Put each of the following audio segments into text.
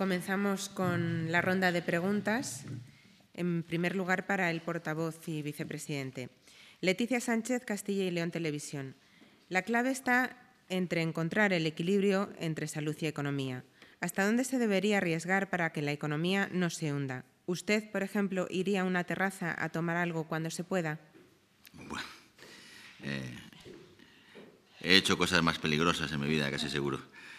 Comenzamos con la ronda de preguntas. En primer lugar, para el portavoz y vicepresidente. Leticia Sánchez, Castilla y León Televisión. La clave está entre encontrar el equilibrio entre salud y economía. ¿Hasta dónde se debería arriesgar para que la economía no se hunda? ¿Usted, por ejemplo, iría a una terraza a tomar algo cuando se pueda? Bueno, he hecho cosas más peligrosas en mi vida, casi seguro.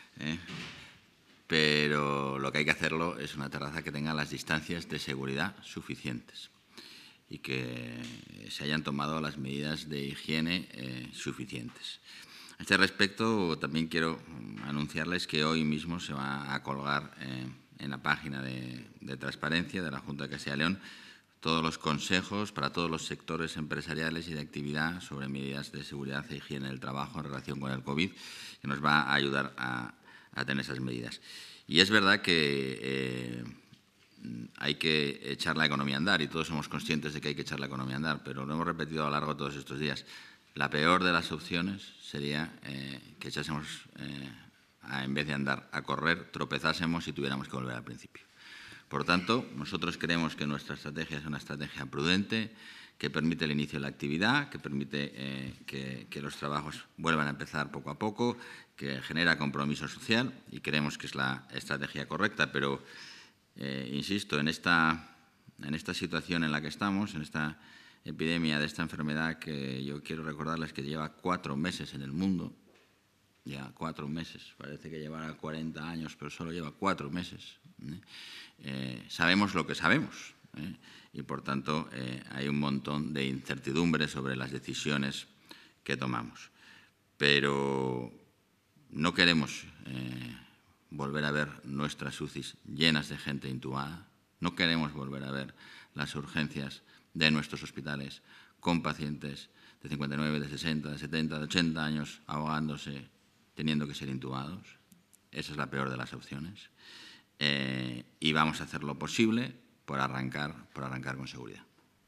Pero lo que hay que hacerlo es una terraza que tenga las distancias de seguridad suficientes y que se hayan tomado las medidas de higiene suficientes. A este respecto, también quiero anunciarles que hoy mismo se va a colgar en la página de transparencia de la Junta de Castilla y León todos los consejos para todos los sectores empresariales y de actividad sobre medidas de seguridad e higiene del trabajo en relación con el COVID, que nos va a ayudar a tener esas medidas. Y es verdad que hay que echar la economía a andar, y todos somos conscientes de que hay que echar la economía a andar, pero lo hemos repetido a lo largo de todos estos días. La peor de las opciones sería que echásemos, en vez de andar, a correr, tropezásemos y tuviéramos que volver al principio. Por tanto, nosotros creemos que nuestra estrategia es una estrategia prudente, que permite el inicio de la actividad, que permite que los trabajos vuelvan a empezar poco a poco, que genera compromiso social, y creemos que es la estrategia correcta. Pero, insisto, en esta situación en la que estamos, en esta epidemia de esta enfermedad, que yo quiero recordarles que lleva 4 meses en el mundo, ya 4 meses, parece que llevará 40 años, pero solo lleva 4 meses. Sabemos lo que sabemos, y por tanto hay un montón de incertidumbre sobre las decisiones que tomamos. Pero no queremos volver a ver nuestras UCIs llenas de gente intubada, no queremos volver a ver las urgencias de nuestros hospitales con pacientes de 59, de 60, de 70, de 80 años ahogándose, teniendo que ser intubados. Esa es la peor de las opciones. Y vamos a hacer lo posible por arrancar con seguridad.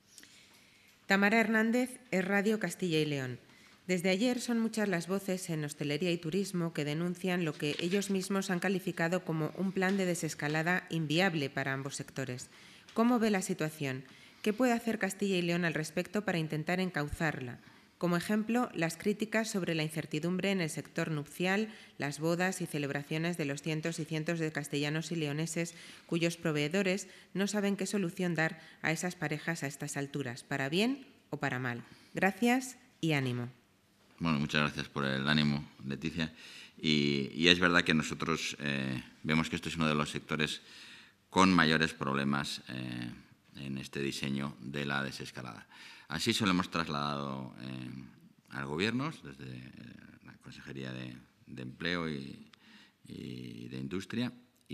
Tamara Hernández, es Radio Castilla y León. Desde ayer son muchas las voces en hostelería y turismo que denuncian lo que ellos mismos han calificado como un plan de desescalada inviable para ambos sectores. ¿Cómo ve la situación? ¿Qué puede hacer Castilla y León al respecto para intentar encauzarla? Como ejemplo, las críticas sobre la incertidumbre en el sector nupcial, las bodas y celebraciones de los cientos y cientos de castellanos y leoneses cuyos proveedores no saben qué solución dar a esas parejas a estas alturas, para bien o para mal. Gracias y ánimo. Bueno, muchas gracias por el ánimo, Leticia. Y es verdad que nosotros vemos que esto es uno de los sectores con mayores problemas en este diseño de la desescalada. Así se lo hemos trasladado al Gobierno, desde la Consejería de Empleo y de Industria,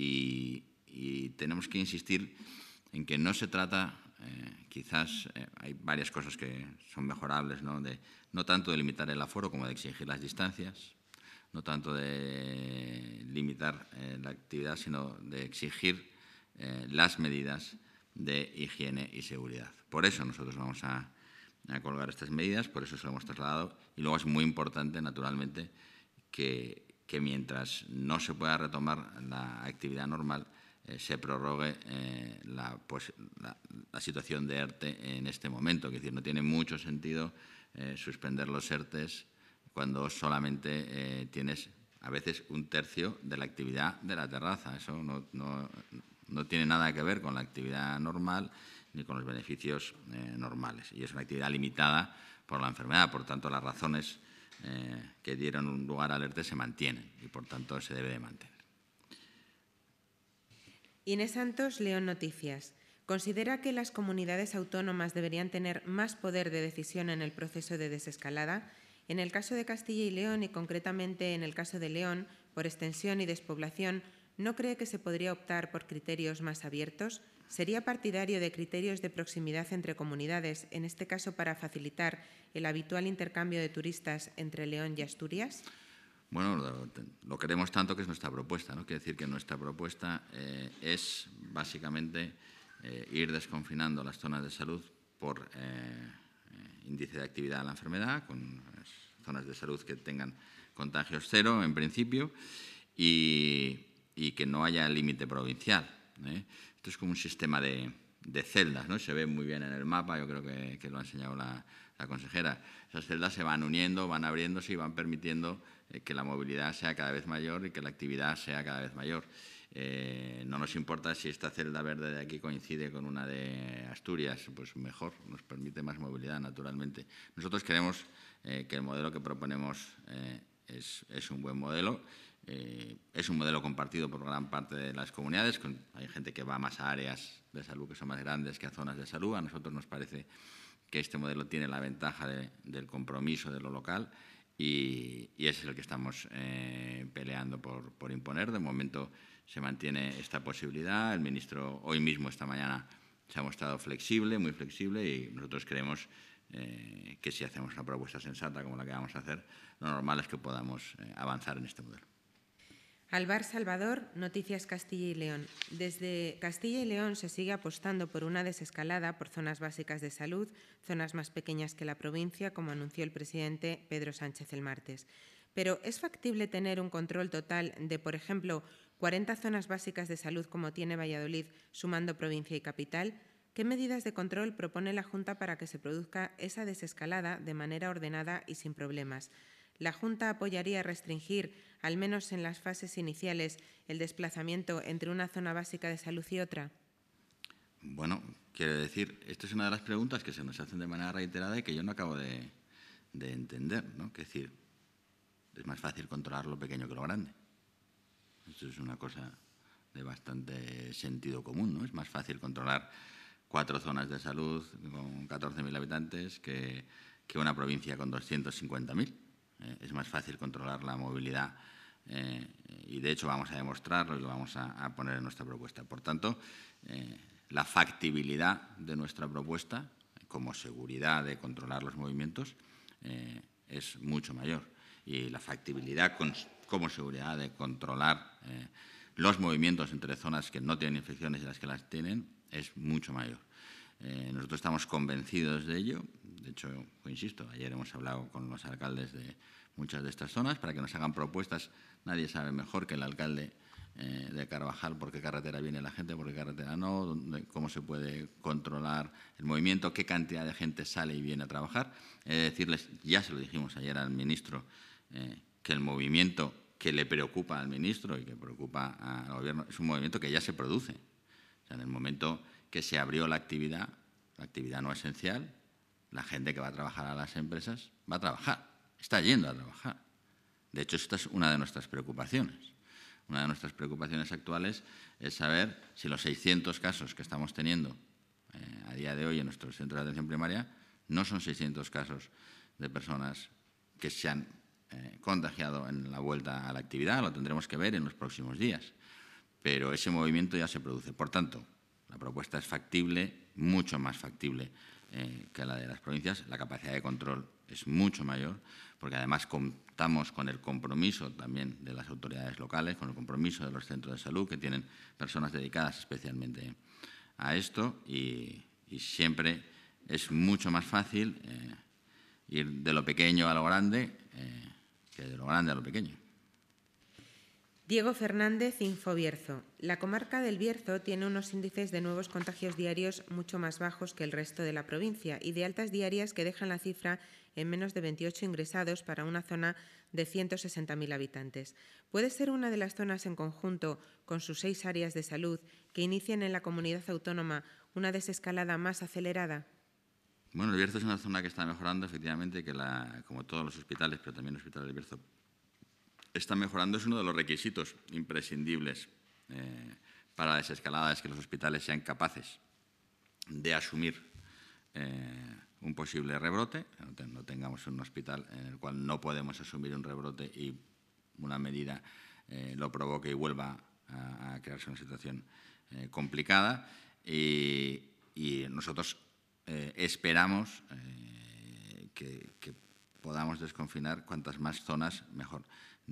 y tenemos que insistir en que no se trata, quizás hay varias cosas que son mejorables, no tanto de limitar el aforo como de exigir las distancias, no tanto de limitar la actividad, sino de exigir las medidas de higiene y seguridad. Por eso nosotros vamos a colgar estas medidas, por eso se lo hemos trasladado. Y luego es muy importante, naturalmente, que mientras no se pueda retomar la actividad normal, se prorrogue la situación de ERTE en este momento. Es decir, no tiene mucho sentido suspender los ERTEs cuando solamente tienes a veces 1/3 de la actividad de la terraza. Eso no tiene nada que ver con la actividad normal ni con los beneficios normales. Y es una actividad limitada por la enfermedad. Por tanto, las razones que dieron un lugar al ERTE se mantienen y, por tanto, se debe de mantener. Inés Santos, León Noticias. ¿Considera que las comunidades autónomas deberían tener más poder de decisión en el proceso de desescalada? En el caso de Castilla y León, y concretamente en el caso de León, por extensión y despoblación, ¿no cree que se podría optar por criterios más abiertos? ¿Sería partidario de criterios de proximidad entre comunidades, en este caso para facilitar el habitual intercambio de turistas entre León y Asturias? Bueno, lo queremos tanto que es nuestra propuesta, ¿no? Quiere decir que nuestra propuesta es básicamente ir desconfinando las zonas de salud por índice de actividad de la enfermedad, con zonas de salud que tengan contagios cero en principio, y y que no haya límite provincial. Esto es como un sistema de celdas, ¿no? Se ve muy bien en el mapa, yo creo que lo ha enseñado la consejera. Esas celdas se van uniendo, van abriéndose y van permitiendo que la movilidad sea cada vez mayor y que la actividad sea cada vez mayor. No nos importa si esta celda verde de aquí coincide con una de Asturias, pues mejor, nos permite más movilidad, naturalmente. Nosotros creemos que el modelo que proponemos es un buen modelo. Es un modelo compartido por gran parte de las comunidades. Hay gente que va más a áreas de salud que son más grandes que a zonas de salud. A nosotros nos parece que este modelo tiene la ventaja del compromiso de lo local y es el que estamos peleando por imponer. De momento se mantiene esta posibilidad. El ministro hoy mismo, esta mañana, se ha mostrado flexible, muy flexible, y nosotros creemos que si hacemos una propuesta sensata como la que vamos a hacer, lo normal es que podamos avanzar en este modelo. Alvar Salvador, Noticias Castilla y León. Desde Castilla y León se sigue apostando por una desescalada por zonas básicas de salud, zonas más pequeñas que la provincia, como anunció el presidente Pedro Sánchez el martes. Pero ¿es factible tener un control total de, por ejemplo, 40 zonas básicas de salud como tiene Valladolid, sumando provincia y capital? ¿Qué medidas de control propone la Junta para que se produzca esa desescalada de manera ordenada y sin problemas? ¿La Junta apoyaría restringir, al menos en las fases iniciales, el desplazamiento entre una zona básica de salud y otra? Bueno, quiero decir, esta es una de las preguntas que se nos hacen de manera reiterada y que yo no acabo de entender, ¿no? Es decir, es más fácil controlar lo pequeño que lo grande. Esto es una cosa de bastante sentido común, ¿no? Es más fácil controlar 4 zonas de salud con 14.000 habitantes que una provincia con 250.000. Es más fácil controlar la movilidad y, de hecho, vamos a demostrarlo y lo vamos a poner en nuestra propuesta. Por tanto, la factibilidad de nuestra propuesta, como seguridad de controlar los movimientos, es mucho mayor. Y la factibilidad como seguridad de controlar los movimientos entre zonas que no tienen infecciones y las que las tienen es mucho mayor. Nosotros estamos convencidos de ello. De hecho, insisto, ayer hemos hablado con los alcaldes de muchas de estas zonas para que nos hagan propuestas. Nadie sabe mejor que el alcalde de Carvajal por qué carretera viene la gente, por qué carretera no, cómo se puede controlar el movimiento, qué cantidad de gente sale y viene a trabajar. Decirles, ya se lo dijimos ayer al ministro, que el movimiento que le preocupa al ministro y que preocupa al Gobierno es un movimiento que ya se produce. O sea, en el momento que se abrió la actividad no esencial, la gente que va a trabajar a las empresas va a trabajar, está yendo a trabajar. De hecho, esta es una de nuestras preocupaciones. Una de nuestras preocupaciones actuales es saber si los 600 casos que estamos teniendo a día de hoy en nuestros centros de atención primaria no son 600 casos de personas que se han contagiado en la vuelta a la actividad. Lo tendremos que ver en los próximos días. Pero ese movimiento ya se produce. Por tanto, la propuesta es factible, mucho más factible que la de las provincias. La capacidad de control es mucho mayor, porque además contamos con el compromiso también de las autoridades locales, con el compromiso de los centros de salud, que tienen personas dedicadas especialmente a esto, y siempre es mucho más fácil ir de lo pequeño a lo grande que de lo grande a lo pequeño. Diego Fernández, Infobierzo. La comarca del Bierzo tiene unos índices de nuevos contagios diarios mucho más bajos que el resto de la provincia y de altas diarias que dejan la cifra en menos de 28 ingresados para una zona de 160.000 habitantes. ¿Puede ser una de las zonas en conjunto, con sus 6 áreas de salud, que inicien en la comunidad autónoma una desescalada más acelerada? Bueno, el Bierzo es una zona que está mejorando, efectivamente, como todos los hospitales, pero también el Hospital del Bierzo está mejorando. Es uno de los requisitos imprescindibles para la desescalada, es que los hospitales sean capaces de asumir un posible rebrote, no tengamos un hospital en el cual no podemos asumir un rebrote y una medida lo provoque y vuelva a crearse una situación complicada. Y nosotros esperamos que podamos desconfinar cuantas más zonas mejor.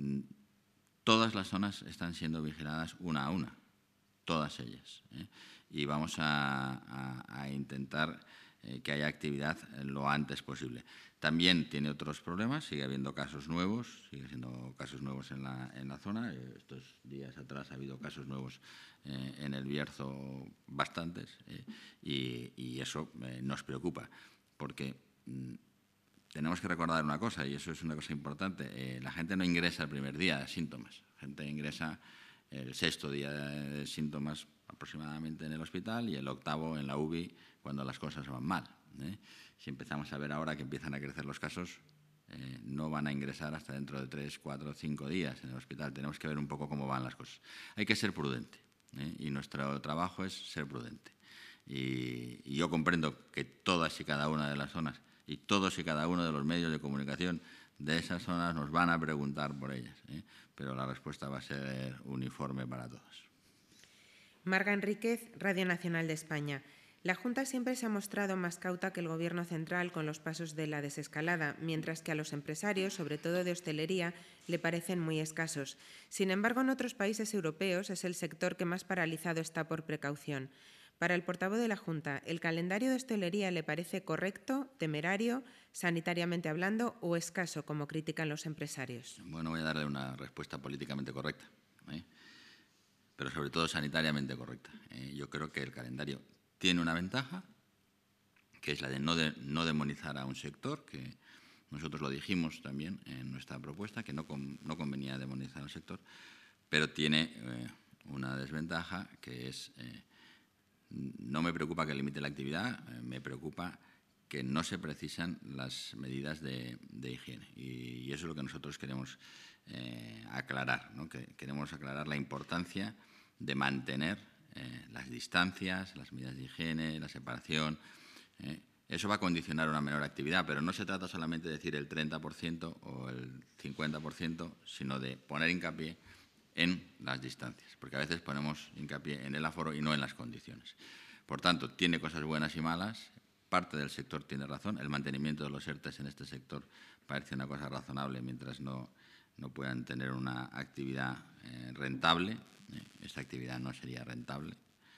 Todas las zonas están siendo vigiladas una a una, todas ellas, y vamos a intentar que haya actividad lo antes posible. También tiene otros problemas, sigue habiendo casos nuevos, sigue siendo casos nuevos en la zona. Estos días atrás ha habido casos nuevos en el Bierzo, bastantes, y eso nos preocupa, porque tenemos que recordar una cosa, y eso es una cosa importante: la gente no ingresa el primer día de síntomas, la gente ingresa el 6.º día de síntomas aproximadamente en el hospital y el 8.º en la UBI cuando las cosas van mal. Si empezamos a ver ahora que empiezan a crecer los casos, no van a ingresar hasta dentro de 3, 4, 5 días en el hospital. Tenemos que ver un poco cómo van las cosas. Hay que ser prudente, y nuestro trabajo es ser prudente. Y yo comprendo que todas y cada una de las zonas y todos y cada uno de los medios de comunicación de esas zonas nos van a preguntar por ellas, pero la respuesta va a ser uniforme para todos. Marga Enríquez, Radio Nacional de España. La Junta siempre se ha mostrado más cauta que el Gobierno central con los pasos de la desescalada, mientras que a los empresarios, sobre todo de hostelería, le parecen muy escasos. Sin embargo, en otros países europeos es el sector que más paralizado está por precaución. Para el portavoz de la Junta, ¿el calendario de hostelería le parece correcto, temerario, sanitariamente hablando, o escaso, como critican los empresarios? Bueno, voy a darle una respuesta políticamente correcta, pero sobre todo sanitariamente correcta. Yo creo que el calendario tiene una ventaja, que es la de no demonizar a un sector, que nosotros lo dijimos también en nuestra propuesta, que no convenía demonizar al sector, pero tiene una desventaja, que es no me preocupa que limite la actividad, me preocupa que no se precisan las medidas de higiene. Y eso es lo que nosotros queremos aclarar, ¿no? Que queremos aclarar la importancia de mantener las distancias, las medidas de higiene, la separación. Eso va a condicionar una menor actividad, pero no se trata solamente de decir el 30% o el 50%, sino de poner hincapié en las distancias, porque a veces ponemos hincapié en el aforo y no en las condiciones. Por tanto, tiene cosas buenas y malas. Parte del sector tiene razón. El mantenimiento de los ERTEs en este sector parece una cosa razonable mientras no puedan tener una actividad rentable. Esta actividad no sería rentable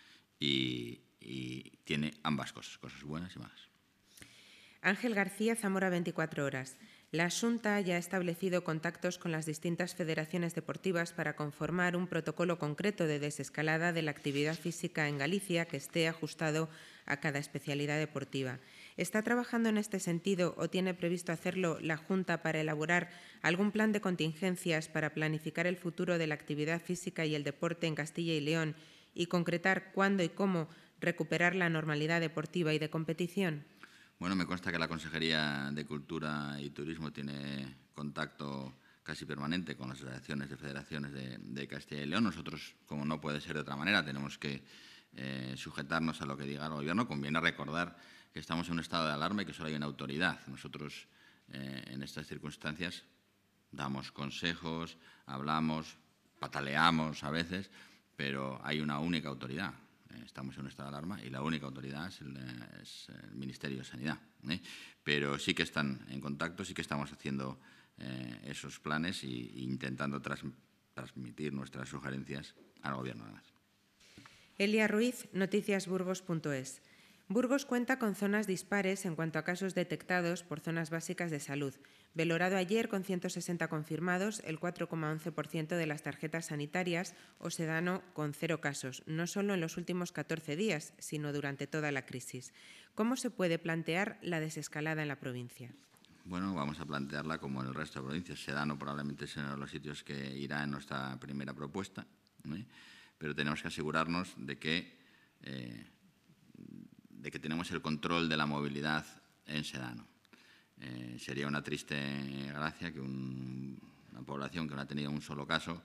y tiene ambas cosas buenas y malas. Ángel García, Zamora 24 horas. La Xunta ya ha establecido contactos con las distintas federaciones deportivas para conformar un protocolo concreto de desescalada de la actividad física en Galicia que esté ajustado a cada especialidad deportiva. ¿Está trabajando en este sentido o tiene previsto hacerlo la Junta para elaborar algún plan de contingencias para planificar el futuro de la actividad física y el deporte en Castilla y León y concretar cuándo y cómo recuperar la normalidad deportiva y de competición? Bueno, me consta que la Consejería de Cultura y Turismo tiene contacto casi permanente con las asociaciones de federaciones de Castilla y León. Nosotros, como no puede ser de otra manera, tenemos que sujetarnos a lo que diga el Gobierno. Conviene recordar que estamos en un estado de alarma y que solo hay una autoridad. Nosotros, en estas circunstancias, damos consejos, hablamos, pataleamos a veces, pero hay una única autoridad. Estamos en un estado de alarma y la única autoridad es el Ministerio de Sanidad. Pero sí que están en contacto, sí que estamos haciendo esos planes e intentando transmitir nuestras sugerencias al Gobierno, además. Elia Ruiz, noticiasburgos.es. Burgos cuenta con zonas dispares en cuanto a casos detectados por zonas básicas de salud. Valorado ayer con 160 confirmados, el 4,11% de las tarjetas sanitarias, o Sedano con 0 casos, no solo en los últimos 14 días, sino durante toda la crisis. ¿Cómo se puede plantear la desescalada en la provincia? Bueno, vamos a plantearla como en el resto de provincias. Sedano probablemente es uno de los sitios que irá en nuestra primera propuesta, pero tenemos que asegurarnos de que tenemos el control de la movilidad en Sedano. Sería una triste gracia que una población que no ha tenido un solo caso,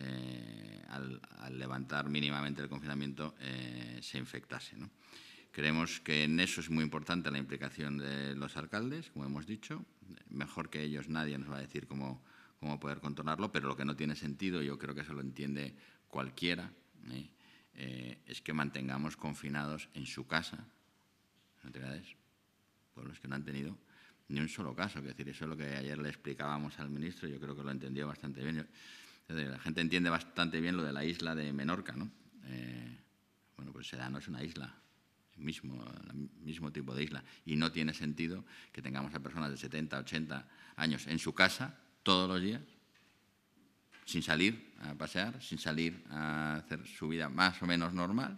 al levantar mínimamente el confinamiento, se infectase, ¿no? Creemos que en eso es muy importante la implicación de los alcaldes, como hemos dicho. Mejor que ellos nadie nos va a decir cómo poder controlarlo, pero lo que no tiene sentido, yo creo que eso lo entiende cualquiera, es que mantengamos confinados en su casa pueblos que no han tenido ni un solo caso. Es decir, eso es lo que ayer le explicábamos al ministro, yo creo que lo entendió bastante bien. La gente entiende bastante bien lo de la isla de Menorca, ¿no? Bueno, pues Sedano es una isla mismo tipo de isla. Y no tiene sentido que tengamos a personas de 70, 80 años en su casa todos los días, sin salir a pasear, sin salir a hacer su vida más o menos normal,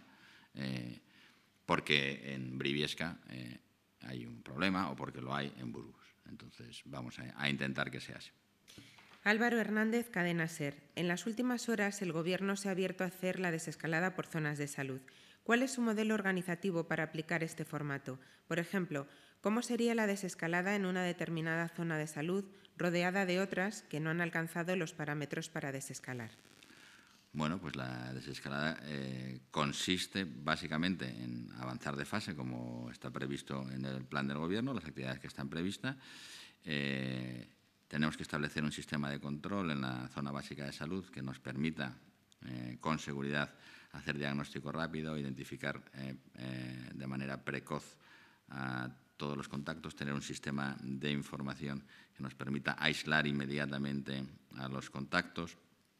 porque en Briviesca hay un problema o porque lo hay en Burgos. Entonces, vamos a intentar que sea así. Álvaro Hernández, Cadena SER. En las últimas horas, el Gobierno se ha abierto a hacer la desescalada por zonas de salud. ¿Cuál es su modelo organizativo para aplicar este formato? Por ejemplo, ¿cómo sería la desescalada en una determinada zona de salud, rodeada de otras que no han alcanzado los parámetros para desescalar? Bueno, pues la desescalada consiste básicamente en avanzar de fase, como está previsto en el plan del Gobierno, las actividades que están previstas. Tenemos que establecer un sistema de control en la zona básica de salud que nos permita, con seguridad, hacer diagnóstico rápido, identificar de manera precoz a todos los contactos, tener un sistema de información que nos permita aislar inmediatamente a los contactos.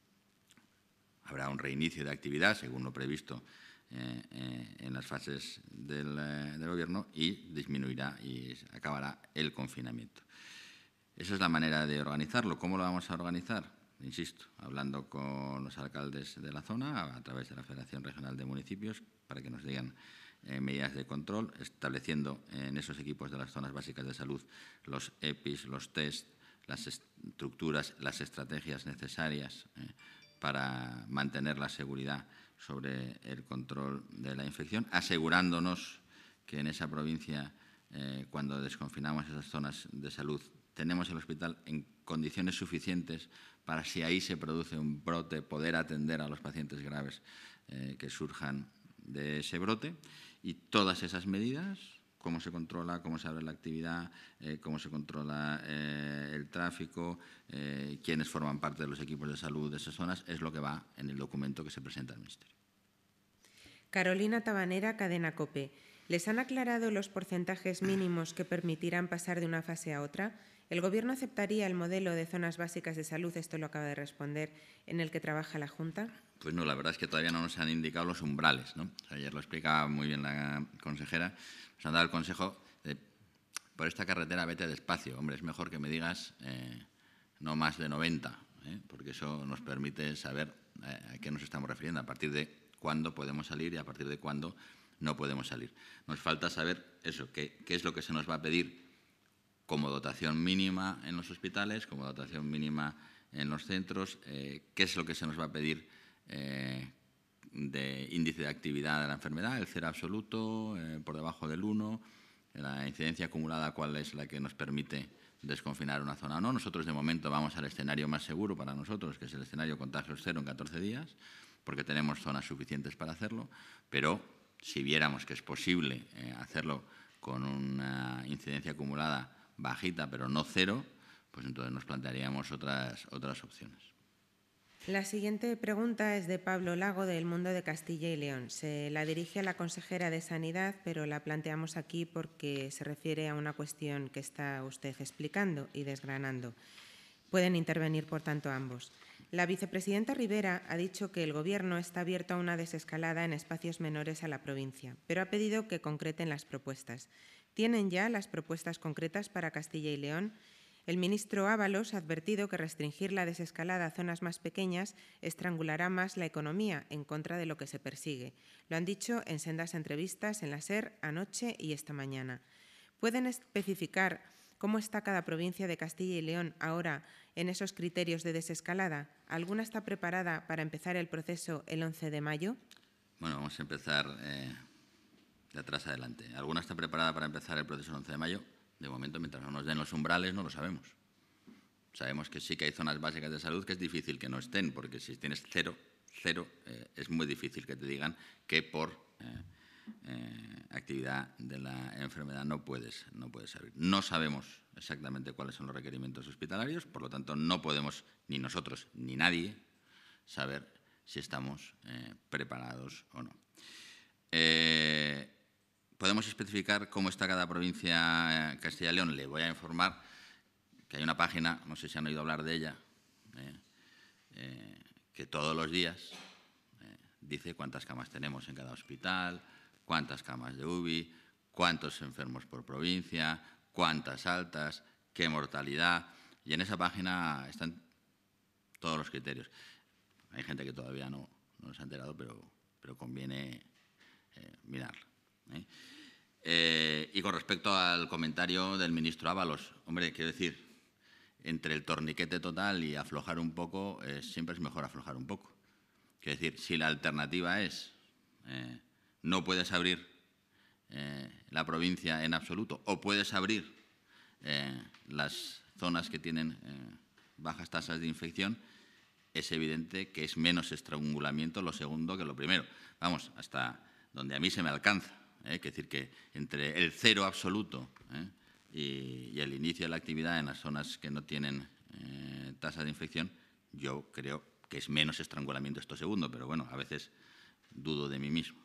Habrá un reinicio de actividad, según lo previsto en las fases del Gobierno, y disminuirá y acabará el confinamiento. Esa es la manera de organizarlo. ¿Cómo lo vamos a organizar? Insisto, hablando con los alcaldes de la zona, a través de la Federación Regional de Municipios, para que nos digan medidas de control, estableciendo en esos equipos de las zonas básicas de salud los EPIs, los test, las estructuras, las estrategias necesarias para mantener la seguridad sobre el control de la infección, asegurándonos que en esa provincia, cuando desconfinamos esas zonas de salud, tenemos el hospital en condiciones suficientes para, si ahí se produce un brote, poder atender a los pacientes graves que surjan de ese brote. Y todas esas medidas, cómo se controla, cómo se abre la actividad, cómo se controla el tráfico, quiénes forman parte de los equipos de salud de esas zonas, es lo que va en el documento que se presenta al Ministerio. Carolina Tabanera, Cadena COPE. ¿Les han aclarado los porcentajes mínimos que permitirán pasar de una fase a otra? ¿El Gobierno aceptaría el modelo de zonas básicas de salud, esto lo acaba de responder, en el que trabaja la Junta? Pues no, la verdad es que todavía no nos han indicado los umbrales, ¿no? Ayer lo explicaba muy bien la consejera. Nos han dado el consejo de, por esta carretera vete despacio. Hombre, es mejor que me digas no más de 90, porque eso nos permite saber a qué nos estamos refiriendo, a partir de cuándo podemos salir y a partir de cuándo no podemos salir. Nos falta saber eso, qué es lo que se nos va a pedir como dotación mínima en los hospitales, como dotación mínima en los centros, qué es lo que se nos va a pedir de índice de actividad de la enfermedad, el 0 absoluto, por debajo del 1, la incidencia acumulada, cuál es la que nos permite desconfinar una zona o no. Nosotros, de momento, vamos al escenario más seguro para nosotros, que es el escenario contagios 0 en 14 días, porque tenemos zonas suficientes para hacerlo, pero si viéramos que es posible hacerlo con una incidencia acumulada bajita, pero no 0, pues entonces nos plantearíamos otras opciones. La siguiente pregunta es de Pablo Lago, del Mundo de Castilla y León. Se la dirige a la consejera de Sanidad, pero la planteamos aquí porque se refiere a una cuestión que está usted explicando y desgranando. Pueden intervenir, por tanto, ambos. La vicepresidenta Rivera ha dicho que el Gobierno está abierto a una desescalada en espacios menores a la provincia, pero ha pedido que concreten las propuestas. ¿Tienen ya las propuestas concretas para Castilla y León? El ministro Ábalos ha advertido que restringir la desescalada a zonas más pequeñas estrangulará más la economía, en contra de lo que se persigue. Lo han dicho en sendas entrevistas en la SER anoche y esta mañana. ¿Pueden especificar cómo está cada provincia de Castilla y León ahora en esos criterios de desescalada? ¿Alguna está preparada para empezar el proceso el 11 de mayo? Bueno, vamos a empezar de atrás adelante. ¿Alguna está preparada para empezar el proceso el 11 de mayo? De momento, mientras no nos den los umbrales, no lo sabemos. Sabemos que sí que hay zonas básicas de salud que es difícil que no estén, porque si tienes 0, es muy difícil que te digan que por actividad de la enfermedad no puedes abrir. No sabemos exactamente cuáles son los requerimientos hospitalarios, por lo tanto no podemos, ni nosotros ni nadie, saber si estamos preparados o no. ¿Podemos especificar cómo está cada provincia Castilla y León? Le voy a informar que hay una página, no sé si han oído hablar de ella, que todos los días dice cuántas camas tenemos en cada hospital, cuántas camas de UBI, cuántos enfermos por provincia, cuántas altas, qué mortalidad. Y en esa página están todos los criterios. Hay gente que todavía no se ha enterado, pero conviene mirarlo. Y con respecto al comentario del ministro Ábalos, hombre, quiero decir, entre el torniquete total y aflojar un poco, siempre es mejor aflojar un poco. Quiero decir, si la alternativa es no puedes abrir la provincia en absoluto o puedes abrir las zonas que tienen bajas tasas de infección, es evidente que es menos estrangulamiento lo segundo que lo primero. Vamos, hasta donde a mí se me alcanza. Es decir, que entre el cero absoluto y el inicio de la actividad en las zonas que no tienen tasa de infección, yo creo que es menos estrangulamiento esto segundo, pero bueno, a veces dudo de mí mismo.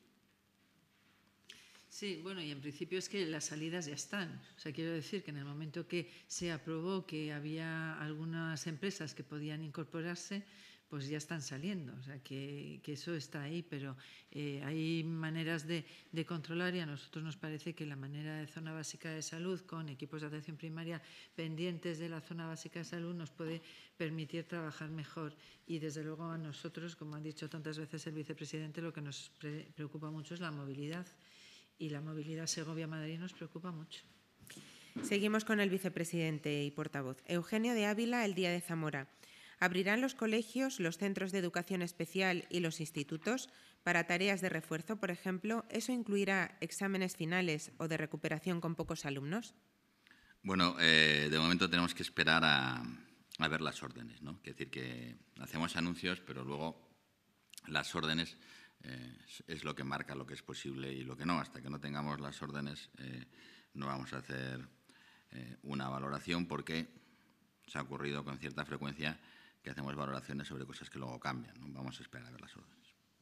Sí, bueno, y en principio es que las salidas ya están. O sea, quiero decir que en el momento que se aprobó que había algunas empresas que podían incorporarse, pues ya están saliendo. O sea, que eso está ahí, pero hay maneras de controlar y a nosotros nos parece que la manera de zona básica de salud con equipos de atención primaria pendientes de la zona básica de salud nos puede permitir trabajar mejor. Y desde luego a nosotros, como ha dicho tantas veces el vicepresidente, lo que nos preocupa mucho es la movilidad. Y la movilidad Segovia-Madrid nos preocupa mucho. Seguimos con el vicepresidente y portavoz. Eugenio de Ávila, El Día de Zamora. ¿Abrirán los colegios, los centros de educación especial y los institutos para tareas de refuerzo, por ejemplo? ¿Eso incluirá exámenes finales o de recuperación con pocos alumnos? Bueno, de momento tenemos que esperar a ver las órdenes, ¿no? Es decir, que hacemos anuncios, pero luego las órdenes es lo que marca lo que es posible y lo que no. Hasta que no tengamos las órdenes no vamos a hacer una valoración, porque se ha ocurrido con cierta frecuencia que hacemos valoraciones sobre cosas que luego cambian, ¿no? Vamos a esperar a ver las órdenes.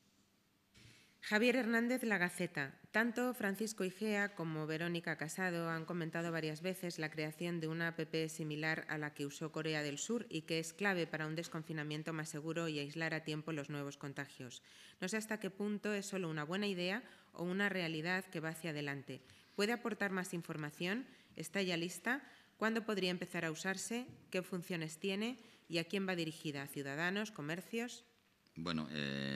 Javier Hernández, La Gaceta. Tanto Francisco Igea como Verónica Casado han comentado varias veces la creación de una app similar a la que usó Corea del Sur y que es clave para un desconfinamiento más seguro y aislar a tiempo los nuevos contagios. No sé hasta qué punto es solo una buena idea o una realidad que va hacia adelante. ¿Puede aportar más información? ¿Está ya lista? ¿Cuándo podría empezar a usarse? ¿Qué funciones tiene? ¿Y a quién va dirigida? ¿A ciudadanos? ¿Comercios? Bueno,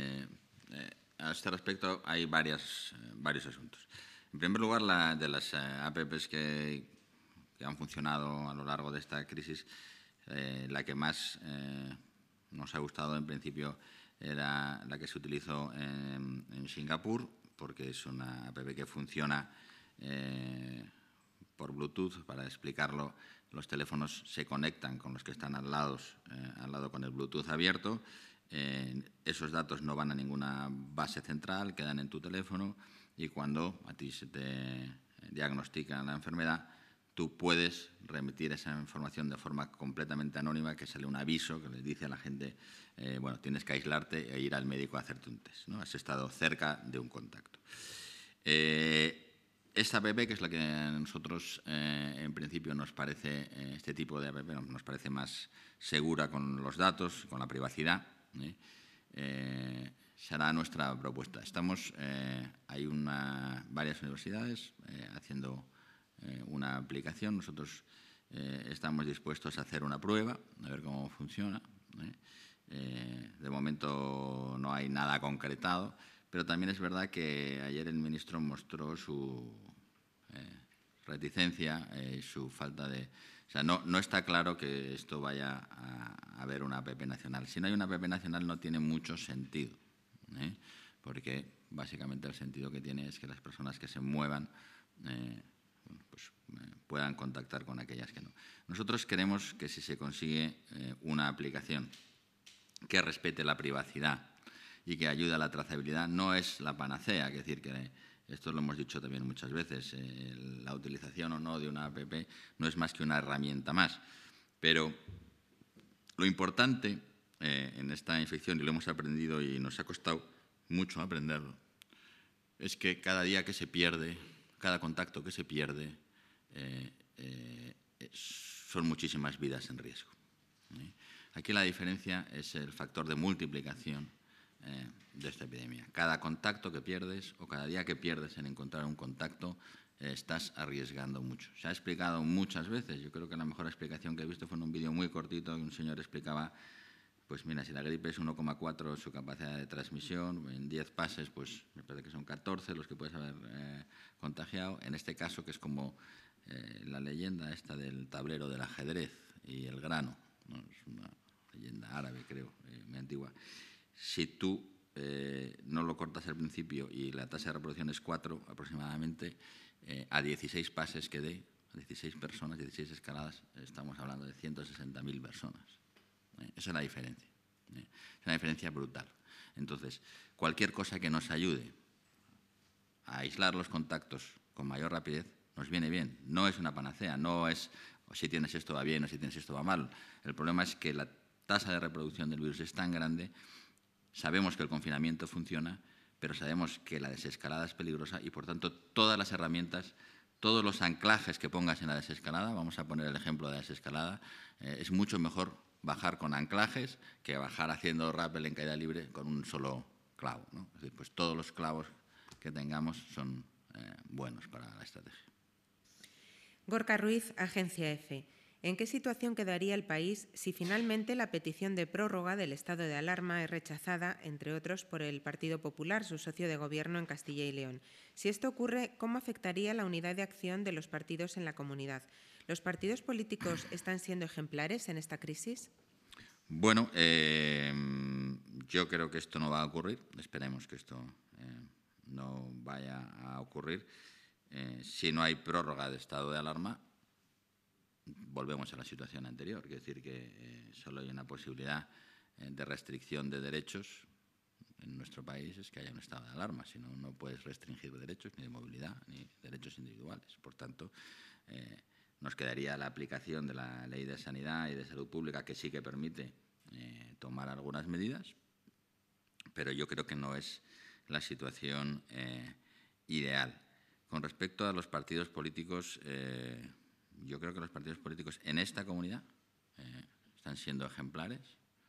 a este respecto hay varios asuntos. En primer lugar, de las APPs que han funcionado a lo largo de esta crisis, la que más nos ha gustado en principio era la que se utilizó en Singapur, porque es una app que funciona por Bluetooth. Para explicarlo, los teléfonos se conectan con los que están al lado con el Bluetooth abierto. Esos datos no van a ninguna base central, quedan en tu teléfono, y cuando a ti se te diagnostica la enfermedad, tú puedes remitir esa información de forma completamente anónima, que sale un aviso que les dice a la gente, bueno, tienes que aislarte e ir al médico a hacerte un test, ¿no? Has estado cerca de un contacto. Esta app, que es la que a nosotros en principio nos parece, este tipo de app nos parece más segura con los datos, con la privacidad, será nuestra propuesta. Hay varias universidades haciendo una aplicación. Nosotros estamos dispuestos a hacer una prueba, a ver cómo funciona. De momento no hay nada concretado, pero también es verdad que ayer el ministro mostró su reticencia, su falta de... O sea, no está claro que esto vaya a haber una APP nacional. Si no hay una APP nacional no tiene mucho sentido, porque básicamente el sentido que tiene es que las personas que se muevan puedan contactar con aquellas que no. Nosotros queremos que si se consigue una aplicación que respete la privacidad y que ayude a la trazabilidad, no es la panacea. Es decir, que esto lo hemos dicho también muchas veces, la utilización o no de una app no es más que una herramienta más. Pero lo importante en esta infección, y lo hemos aprendido y nos ha costado mucho aprenderlo, es que cada día que se pierde, cada contacto que se pierde, son muchísimas vidas en riesgo. Aquí la diferencia es el factor de multiplicación de esta epidemia. Cada contacto que pierdes o cada día que pierdes en encontrar un contacto, estás arriesgando mucho. Se ha explicado muchas veces, yo creo que la mejor explicación que he visto fue en un vídeo muy cortito que un señor explicaba, pues mira, si la gripe es 1,4 su capacidad de transmisión, en 10 pases, pues me parece que son 14 los que puedes haber contagiado. En este caso, que es como la leyenda esta del tablero del ajedrez y el grano, ¿no? Es una leyenda árabe, creo, muy antigua. Si tú no lo cortas al principio y la tasa de reproducción es 4 aproximadamente, a 16 pases que dé, a 16 personas, 16 escaladas, estamos hablando de 160.000 personas. Esa es la diferencia. Es una diferencia brutal. Entonces, cualquier cosa que nos ayude a aislar los contactos con mayor rapidez nos viene bien. No es una panacea, no es o si tienes esto va bien o si tienes esto va mal. El problema es que la tasa de reproducción del virus es tan grande, sabemos que el confinamiento funciona, pero sabemos que la desescalada es peligrosa y, por tanto, todas las herramientas, todos los anclajes que pongas en la desescalada, vamos a poner el ejemplo de la desescalada, es mucho mejor bajar con anclajes que bajar haciendo rappel en caída libre con un solo clavo, ¿no? Es decir, pues todos los clavos que tengamos son buenos para la estrategia. Gorka Ruiz, Agencia EFE. ¿En qué situación quedaría el país si finalmente la petición de prórroga del estado de alarma es rechazada, entre otros, por el Partido Popular, su socio de gobierno en Castilla y León? Si esto ocurre, ¿cómo afectaría la unidad de acción de los partidos en la comunidad? ¿Los partidos políticos están siendo ejemplares en esta crisis? Bueno, yo creo que esto no va a ocurrir. Esperemos que esto no vaya a ocurrir. Si no hay prórroga de estado de alarma, volvemos a la situación anterior, es decir, que solo hay una posibilidad de restricción de derechos en nuestro país, es que haya un estado de alarma, si no, no puedes restringir derechos ni de movilidad ni derechos individuales. Por tanto, nos quedaría la aplicación de la Ley de Sanidad y de Salud Pública, que sí que permite tomar algunas medidas, pero yo creo que no es la situación ideal. Con respecto a los partidos políticos, yo creo que los partidos políticos en esta comunidad están siendo ejemplares,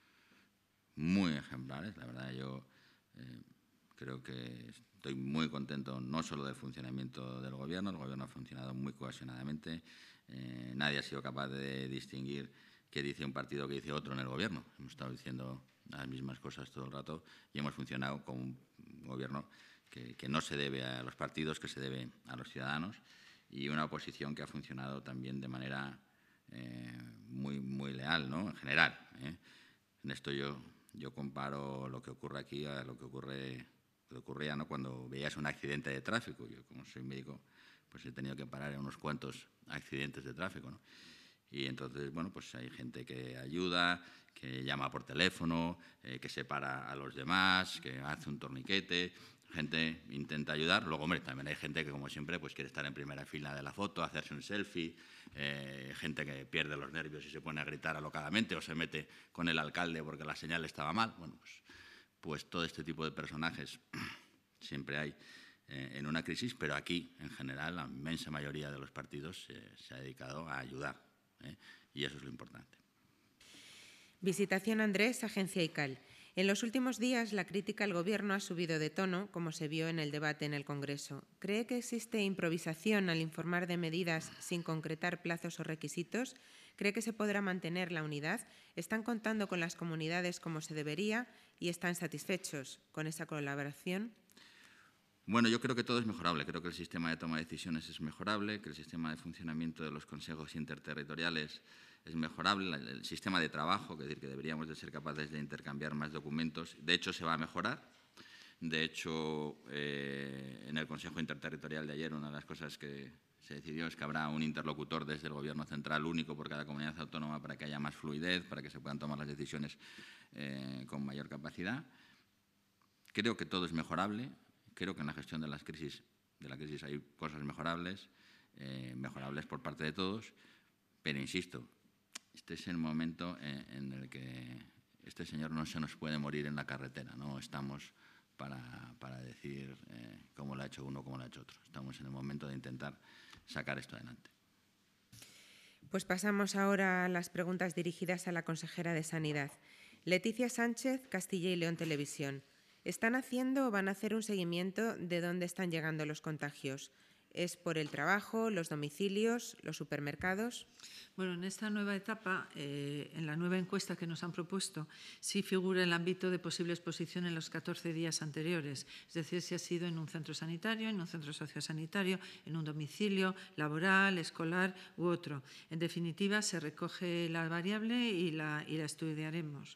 muy ejemplares. La verdad, yo creo que estoy muy contento no solo del funcionamiento del Gobierno, el Gobierno ha funcionado muy cohesionadamente, nadie ha sido capaz de distinguir qué dice un partido que dice otro en el Gobierno. Hemos estado diciendo las mismas cosas todo el rato y hemos funcionado como un Gobierno que no se debe a los partidos, que se debe a los ciudadanos, y una oposición que ha funcionado también de manera muy leal, ¿no? En general. En esto yo comparo lo que ocurre aquí a lo que ocurría, ¿no? Cuando veías un accidente de tráfico. Yo, como soy médico, pues he tenido que parar en unos cuantos accidentes de tráfico, ¿no? Y entonces, bueno, pues hay gente que ayuda, que llama por teléfono, que separa a los demás, que hace un torniquete. Gente intenta ayudar. Luego, hombre, también hay gente que, como siempre, pues quiere estar en primera fila de la foto, hacerse un selfie. Gente que pierde los nervios y se pone a gritar alocadamente o se mete con el alcalde porque la señal estaba mal. Bueno, pues todo este tipo de personajes siempre hay en una crisis, pero aquí, en general, la inmensa mayoría de los partidos se ha dedicado a ayudar, y eso es lo importante. Visitación Andrés, Agencia ICAL. En los últimos días, la crítica al Gobierno ha subido de tono, como se vio en el debate en el Congreso. ¿Cree que existe improvisación al informar de medidas sin concretar plazos o requisitos? ¿Cree que se podrá mantener la unidad? ¿Están contando con las comunidades como se debería y están satisfechos con esa colaboración? Bueno, yo creo que todo es mejorable. Creo que el sistema de toma de decisiones es mejorable, que el sistema de funcionamiento de los consejos interterritoriales es mejorable, el sistema de trabajo, es decir, que deberíamos de ser capaces de intercambiar más documentos. De hecho, se va a mejorar. De hecho, en el Consejo Interterritorial de ayer, una de las cosas que se decidió es que habrá un interlocutor desde el Gobierno central único por cada comunidad autónoma para que haya más fluidez, para que se puedan tomar las decisiones con mayor capacidad. Creo que todo es mejorable. Creo que en la gestión de la crisis hay cosas mejorables por parte de todos, pero insisto, este es el momento en el que este señor no se nos puede morir en la carretera. No estamos para decir cómo lo ha hecho uno, cómo lo ha hecho otro. Estamos en el momento de intentar sacar esto adelante. Pues pasamos ahora a las preguntas dirigidas a la consejera de Sanidad. Leticia Sánchez, Castilla y León Televisión. ¿Están haciendo o van a hacer un seguimiento de dónde están llegando los contagios? ¿Es por el trabajo, los domicilios, los supermercados? Bueno, en esta nueva etapa, en la nueva encuesta que nos han propuesto, sí figura el ámbito de posible exposición en los 14 días anteriores, es decir, si ha sido en un centro sanitario, en un centro sociosanitario, en un domicilio laboral, escolar u otro. En definitiva, se recoge la variable y la estudiaremos.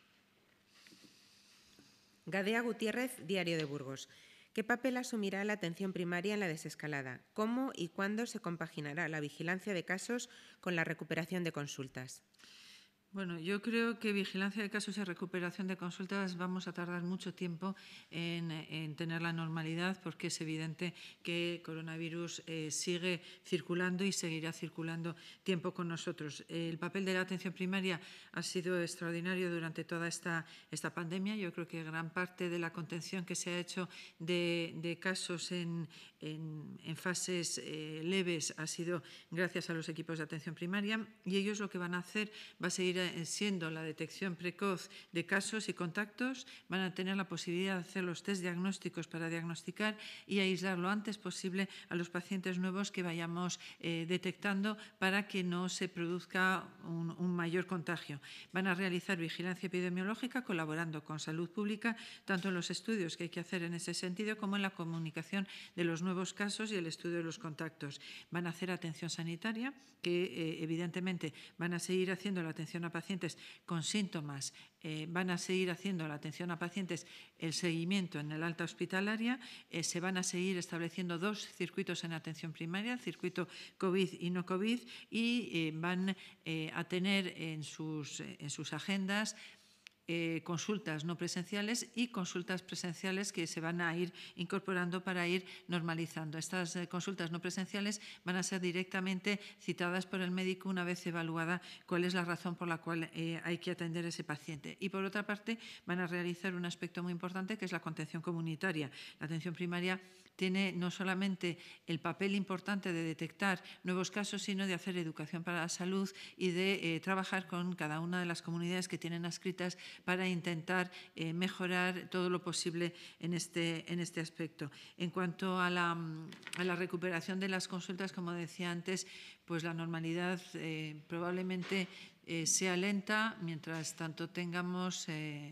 Gadea Gutiérrez, Diario de Burgos. ¿Qué papel asumirá la atención primaria en la desescalada? ¿Cómo y cuándo se compaginará la vigilancia de casos con la recuperación de consultas? Bueno, yo creo que vigilancia de casos y recuperación de consultas vamos a tardar mucho tiempo en tener la normalidad, porque es evidente que el coronavirus sigue circulando y seguirá circulando tiempo con nosotros. El papel de la atención primaria ha sido extraordinario durante toda esta pandemia. Yo creo que gran parte de la contención que se ha hecho de casos en fases leves ha sido gracias a los equipos de atención primaria, y ellos lo que van a hacer va a seguir siendo la detección precoz de casos y contactos. Van a tener la posibilidad de hacer los test diagnósticos para diagnosticar y aislar lo antes posible a los pacientes nuevos que vayamos detectando, para que no se produzca un mayor contagio. Van a realizar vigilancia epidemiológica colaborando con Salud Pública, tanto en los estudios que hay que hacer en ese sentido como en la comunicación de los nuevos casos y el estudio de los contactos. Van a hacer atención sanitaria, que evidentemente van a seguir haciendo la atención a pacientes con síntomas, van a seguir haciendo la atención a pacientes, el seguimiento en el alta hospitalaria, se van a seguir estableciendo 2 circuitos en atención primaria, el circuito COVID y no COVID, y van a tener en sus agendas consultas no presenciales y consultas presenciales que se van a ir incorporando para ir normalizando. Estas consultas no presenciales van a ser directamente citadas por el médico una vez evaluada cuál es la razón por la cual hay que atender a ese paciente. Y por otra parte, van a realizar un aspecto muy importante, que es la contención comunitaria. La atención primaria tiene no solamente el papel importante de detectar nuevos casos, sino de hacer educación para la salud y de trabajar con cada una de las comunidades que tienen adscritas para intentar mejorar todo lo posible en este aspecto. En cuanto a la recuperación de las consultas, como decía antes, pues la normalidad probablemente sea lenta mientras tanto tengamos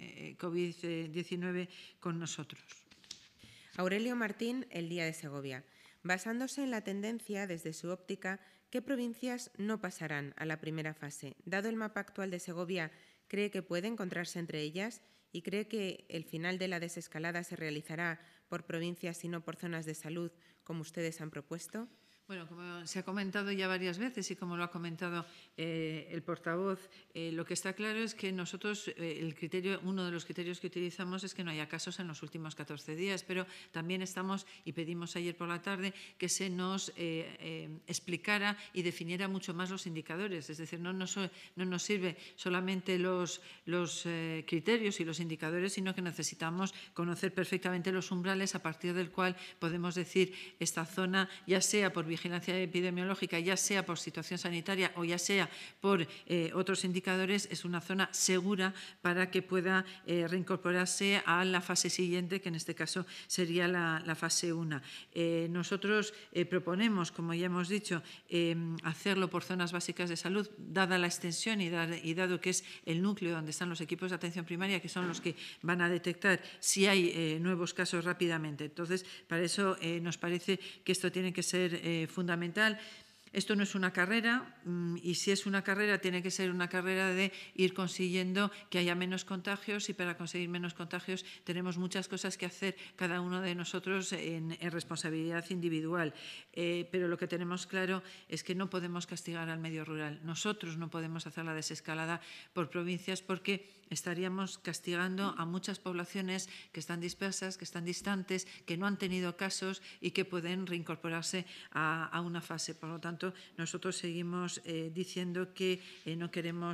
COVID-19 con nosotros. Aurelio Martín, El Día de Segovia. Basándose en la tendencia desde su óptica, ¿qué provincias no pasarán a la primera fase? Dado el mapa actual de Segovia, ¿cree que puede encontrarse entre ellas? ¿Y cree que el final de la desescalada se realizará por provincias y no por zonas de salud, como ustedes han propuesto? Bueno, como se ha comentado ya varias veces y como lo ha comentado el portavoz, lo que está claro es que nosotros, uno de los criterios que utilizamos es que no haya casos en los últimos 14 días, pero también estamos, y pedimos ayer por la tarde, que se nos explicara y definiera mucho más los indicadores. Es decir, no nos sirve solamente los criterios y los indicadores, sino que necesitamos conocer perfectamente los umbrales a partir del cual podemos decir esta zona, ya sea por vigilancia epidemiológica, ya sea por situación sanitaria o ya sea por otros indicadores, es una zona segura para que pueda reincorporarse a la fase siguiente, que en este caso sería la fase 1. Nosotros proponemos, como ya hemos dicho, hacerlo por zonas básicas de salud, dada la extensión y dado que es el núcleo donde están los equipos de atención primaria, que son los que van a detectar si hay nuevos casos rápidamente. Entonces, para eso nos parece que esto tiene que ser fundamental. Esto no es una carrera, y si es una carrera tiene que ser una carrera de ir consiguiendo que haya menos contagios, y para conseguir menos contagios tenemos muchas cosas que hacer cada uno de nosotros en responsabilidad individual. Pero lo que tenemos claro es que no podemos castigar al medio rural. Nosotros no podemos hacer la desescalada por provincias, porque estaríamos castigando a muchas poblaciones que están dispersas, que están distantes, que no han tenido casos y que pueden reincorporarse a una fase. Por lo tanto, nosotros seguimos diciendo que no queremos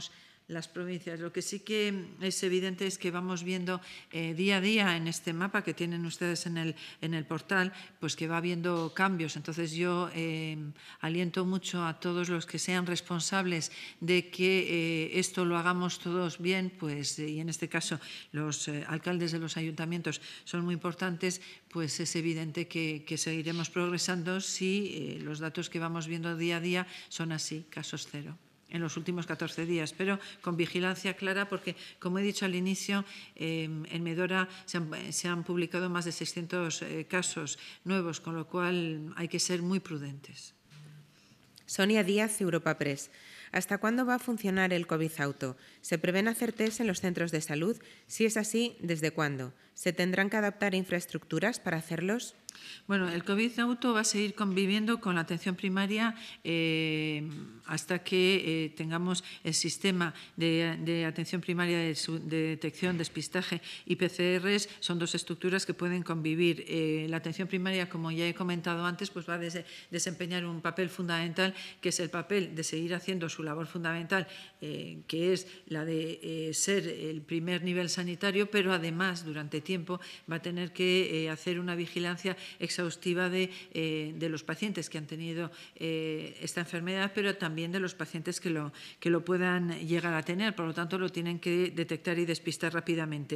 las provincias. Lo que sí que es evidente es que vamos viendo día a día en este mapa que tienen ustedes en el portal, pues que va habiendo cambios. Entonces yo aliento mucho a todos los que sean responsables de que esto lo hagamos todos bien, pues y en este caso los alcaldes de los ayuntamientos son muy importantes, pues es evidente que seguiremos progresando si los datos que vamos viendo día a día son así, casos cero en los últimos 14 días, pero con vigilancia clara porque, como he dicho al inicio, en Medora se han publicado más de 600 casos nuevos, con lo cual hay que ser muy prudentes. Sonia Díaz, Europa Press. ¿Hasta cuándo va a funcionar el COVID Auto? ¿Se prevén hacer test en los centros de salud? Si es así, ¿desde cuándo? ¿Se tendrán que adaptar infraestructuras para hacerlos? Bueno, el COVID Auto va a seguir conviviendo con la atención primaria hasta que tengamos el sistema de atención primaria de detección, despistaje y PCRs. Son dos estructuras que pueden convivir. La atención primaria, como ya he comentado antes, pues va a desempeñar un papel fundamental, que es el papel de seguir haciendo su labor fundamental, que es la de ser el primer nivel sanitario, pero además durante tiempo va a tener que hacer una vigilancia exhaustiva de los pacientes que han tenido esta enfermedad, pero también de los pacientes que lo puedan llegar a tener. Por lo tanto, lo tienen que detectar y despistar rápidamente.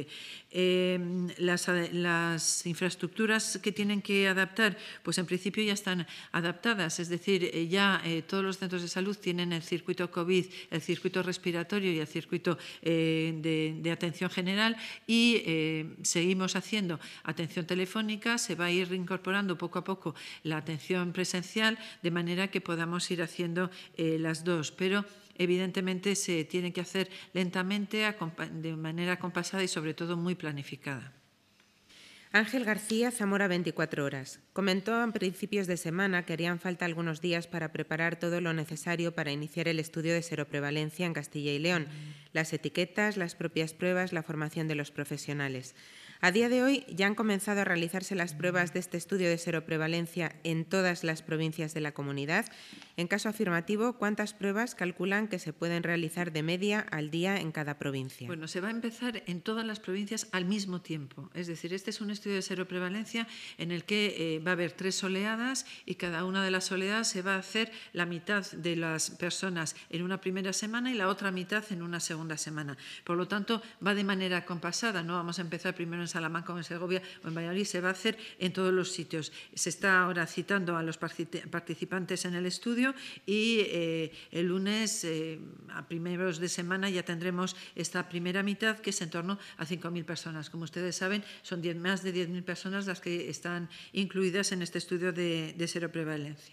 Las infraestructuras que tienen que adaptar, pues en principio ya están adaptadas, es decir, ya todos los centros de salud tienen el circuito COVID, el circuito respiratorio y el circuito de atención general y seguimos haciendo atención telefónica, se va a ir incorporando poco a poco la atención presencial, de manera que podamos ir haciendo las dos, pero evidentemente se tiene que hacer lentamente, de manera compasada y sobre todo muy planificada. Ángel García, Zamora 24 horas. Comentó a principios de semana que harían falta algunos días para preparar todo lo necesario para iniciar el estudio de seroprevalencia en Castilla y León, las etiquetas, las propias pruebas, la formación de los profesionales. A día de hoy ya han comenzado a realizarse las pruebas de este estudio de seroprevalencia en todas las provincias de la comunidad. En caso afirmativo, ¿cuántas pruebas calculan que se pueden realizar de media al día en cada provincia? Bueno, se va a empezar en todas las provincias al mismo tiempo. Es decir, este es un estudio de seroprevalencia en el que va a haber 3 oleadas y cada una de las oleadas se va a hacer la mitad de las personas en una primera semana y la otra mitad en una segunda semana. Por lo tanto, va de manera compasada. No vamos a empezar primero en Salamanca o en Segovia o en Valladolid, se va a hacer en todos los sitios. Se está ahora citando a los participantes en el estudio y el lunes, a primeros de semana, ya tendremos esta primera mitad, que es en torno a 5.000 personas. Como ustedes saben, son más de 10.000 personas las que están incluidas en este estudio de seroprevalencia.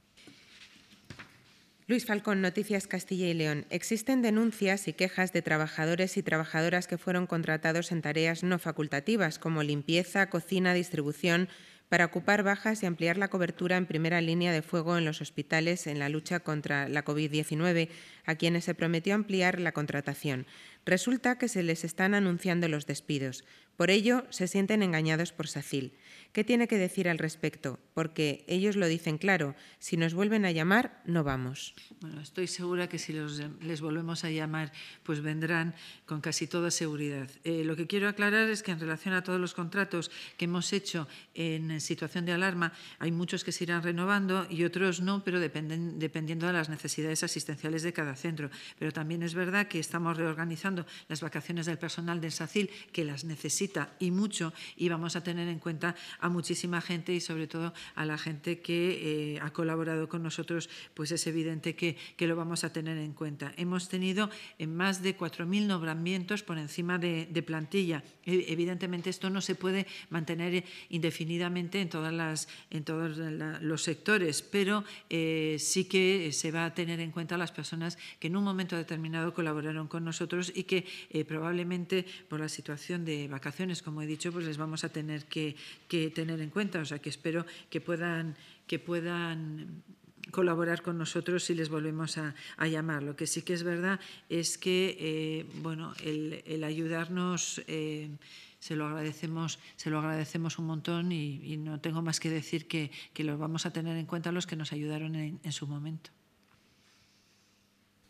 Luis Falcón, Noticias Castilla y León. Existen denuncias y quejas de trabajadores y trabajadoras que fueron contratados en tareas no facultativas, como limpieza, cocina, distribución, para ocupar bajas y ampliar la cobertura en primera línea de fuego en los hospitales en la lucha contra la COVID-19, a quienes se prometió ampliar la contratación. Resulta que se les están anunciando los despidos. Por ello, se sienten engañados por SACIL. ¿Qué tiene que decir al respecto? Porque ellos lo dicen claro, si nos vuelven a llamar, no vamos. Bueno, estoy segura que si les volvemos a llamar, pues vendrán con casi toda seguridad. Lo que quiero aclarar es que en relación a todos los contratos que hemos hecho en situación de alarma, hay muchos que se irán renovando y otros no, pero dependiendo de las necesidades asistenciales de cada centro. Pero también es verdad que estamos reorganizando las vacaciones del personal del SACIL, que las necesita y mucho, y vamos a tener en cuenta a muchísima gente y sobre todo a la gente que ha colaborado con nosotros, pues es evidente que lo vamos a tener en cuenta. Hemos tenido más de 4.000 nombramientos por encima de plantilla. Evidentemente esto no se puede mantener indefinidamente en todos los sectores, pero sí que se va a tener en cuenta a las personas que en un momento determinado colaboraron con nosotros y que probablemente por la situación de vacaciones, como he dicho, pues les vamos a tener que tener en cuenta. O sea que espero que puedan colaborar con nosotros si les volvemos a llamar. Lo que sí que es verdad es que el ayudarnos se lo agradecemos un montón y no tengo más que decir que lo vamos a tener en cuenta los que nos ayudaron en su momento.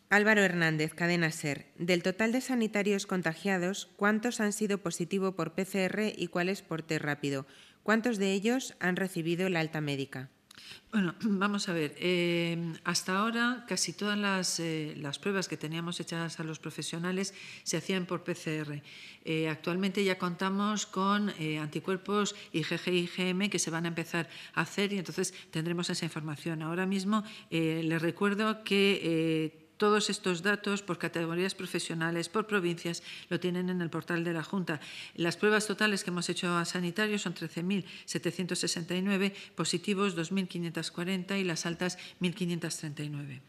Álvaro Hernández, Cadena SER. Del total de sanitarios contagiados, ¿cuántos han sido positivo por PCR y cuáles por test rápido? ¿Cuántos de ellos han recibido la alta médica? Bueno, vamos a ver. Hasta ahora casi todas las pruebas que teníamos hechas a los profesionales se hacían por PCR. Actualmente ya contamos con anticuerpos IgG y IgM que se van a empezar a hacer y entonces tendremos esa información. Ahora mismo les recuerdo que todos estos datos por categorías profesionales, por provincias, lo tienen en el portal de la Junta. Las pruebas totales que hemos hecho a sanitarios son 13.769, positivos 2.540 y las altas 1.539.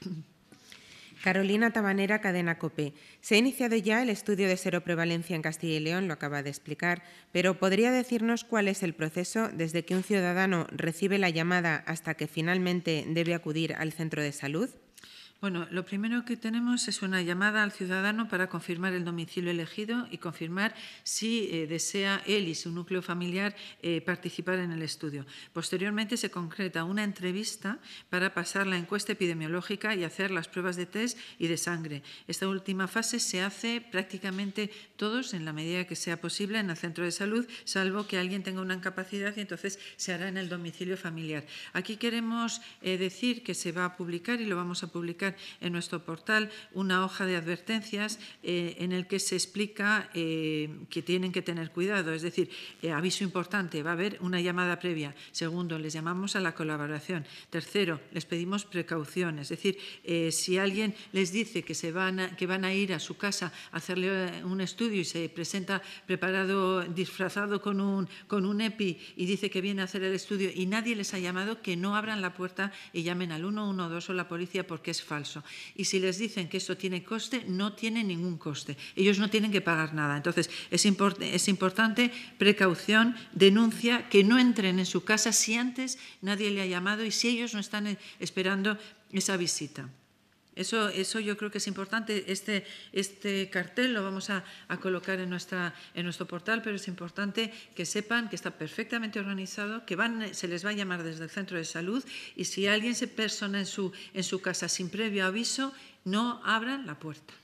Carolina Tabanera, Cadena COPE. Se ha iniciado ya el estudio de seroprevalencia en Castilla y León, lo acaba de explicar, pero ¿podría decirnos cuál es el proceso desde que un ciudadano recibe la llamada hasta que finalmente debe acudir al centro de salud? Bueno, lo primero que tenemos es una llamada al ciudadano para confirmar el domicilio elegido y confirmar si desea él y su núcleo familiar participar en el estudio. Posteriormente se concreta una entrevista para pasar la encuesta epidemiológica y hacer las pruebas de test y de sangre. Esta última fase se hace prácticamente todos en la medida que sea posible en el centro de salud, salvo que alguien tenga una incapacidad y entonces se hará en el domicilio familiar. Aquí queremos decir que se va a publicar y lo vamos a publicar en nuestro portal una hoja de advertencias en el que se explica que tienen que tener cuidado, es decir, aviso importante, va a haber una llamada previa. Segundo, les llamamos a la colaboración. Tercero, les pedimos precaución, es decir, si alguien les dice que van a ir a su casa a hacerle un estudio y se presenta preparado, disfrazado con un EPI y dice que viene a hacer el estudio y nadie les ha llamado, que no abran la puerta y llamen al 112 o la policía porque es falso. Y si les dicen que esto tiene coste, no tiene ningún coste. Ellos no tienen que pagar nada. Entonces, es importante precaución, denuncia, que no entren en su casa si antes nadie le ha llamado y si ellos no están esperando esa visita. Eso yo creo que es importante. Este cartel lo vamos a colocar en nuestro portal, pero es importante que sepan que está perfectamente organizado, que se les va a llamar desde el centro de salud y si alguien se persona en su casa sin previo aviso, no abran la puerta.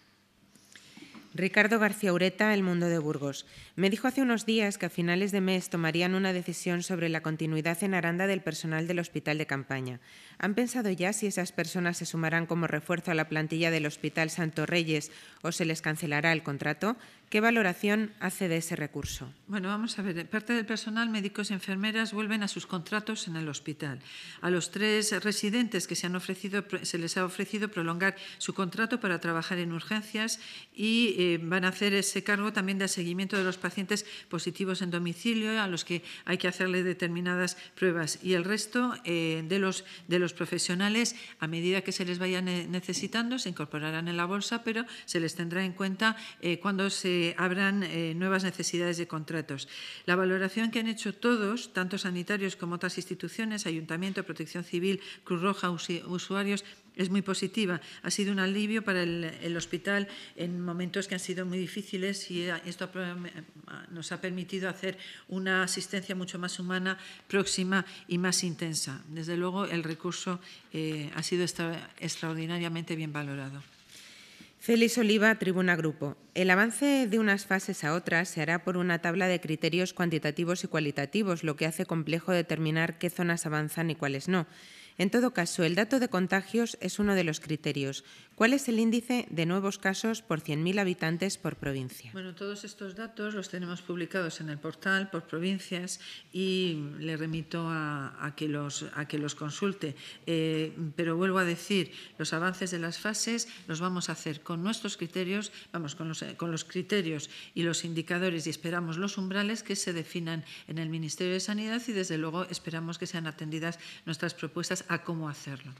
Ricardo García Ureta, El Mundo de Burgos. Me dijo hace unos días que a finales de mes tomarían una decisión sobre la continuidad en Aranda del personal del hospital de campaña. ¿Han pensado ya si esas personas se sumarán como refuerzo a la plantilla del Hospital Santo Reyes o se les cancelará el contrato? ¿Qué valoración hace de ese recurso? Bueno, vamos a ver. Parte del personal, médicos y enfermeras, vuelven a sus contratos en el hospital. A los 3 residentes que se les ha ofrecido prolongar su contrato para trabajar en urgencias y van a hacer ese cargo también de seguimiento de los pacientes positivos en domicilio, a los que hay que hacerle determinadas pruebas. Y el resto de los profesionales, a medida que se les vayan necesitando, se incorporarán en la bolsa, pero se les tendrá en cuenta cuando se abran nuevas necesidades de contratos. La valoración que han hecho todos, tanto sanitarios como otras instituciones, Ayuntamiento, Protección Civil, Cruz Roja, usuarios, es muy positiva. Ha sido un alivio para el hospital en momentos que han sido muy difíciles y esto nos ha permitido hacer una asistencia mucho más humana, próxima y más intensa. Desde luego, el recurso ha sido extraordinariamente bien valorado. Félix Oliva, Tribuna Grupo. El avance de unas fases a otras se hará por una tabla de criterios cuantitativos y cualitativos, lo que hace complejo determinar qué zonas avanzan y cuáles no. En todo caso, el dato de contagios es uno de los criterios. ¿Cuál es el índice de nuevos casos por 100.000 habitantes por provincia? Bueno, todos estos datos los tenemos publicados en el portal por provincias y le remito a que los consulte. Pero vuelvo a decir, los avances de las fases los vamos a hacer con nuestros criterios, con los criterios y los indicadores y esperamos los umbrales que se definan en el Ministerio de Sanidad y desde luego esperamos que sean atendidas nuestras propuestas a cómo hacerlo.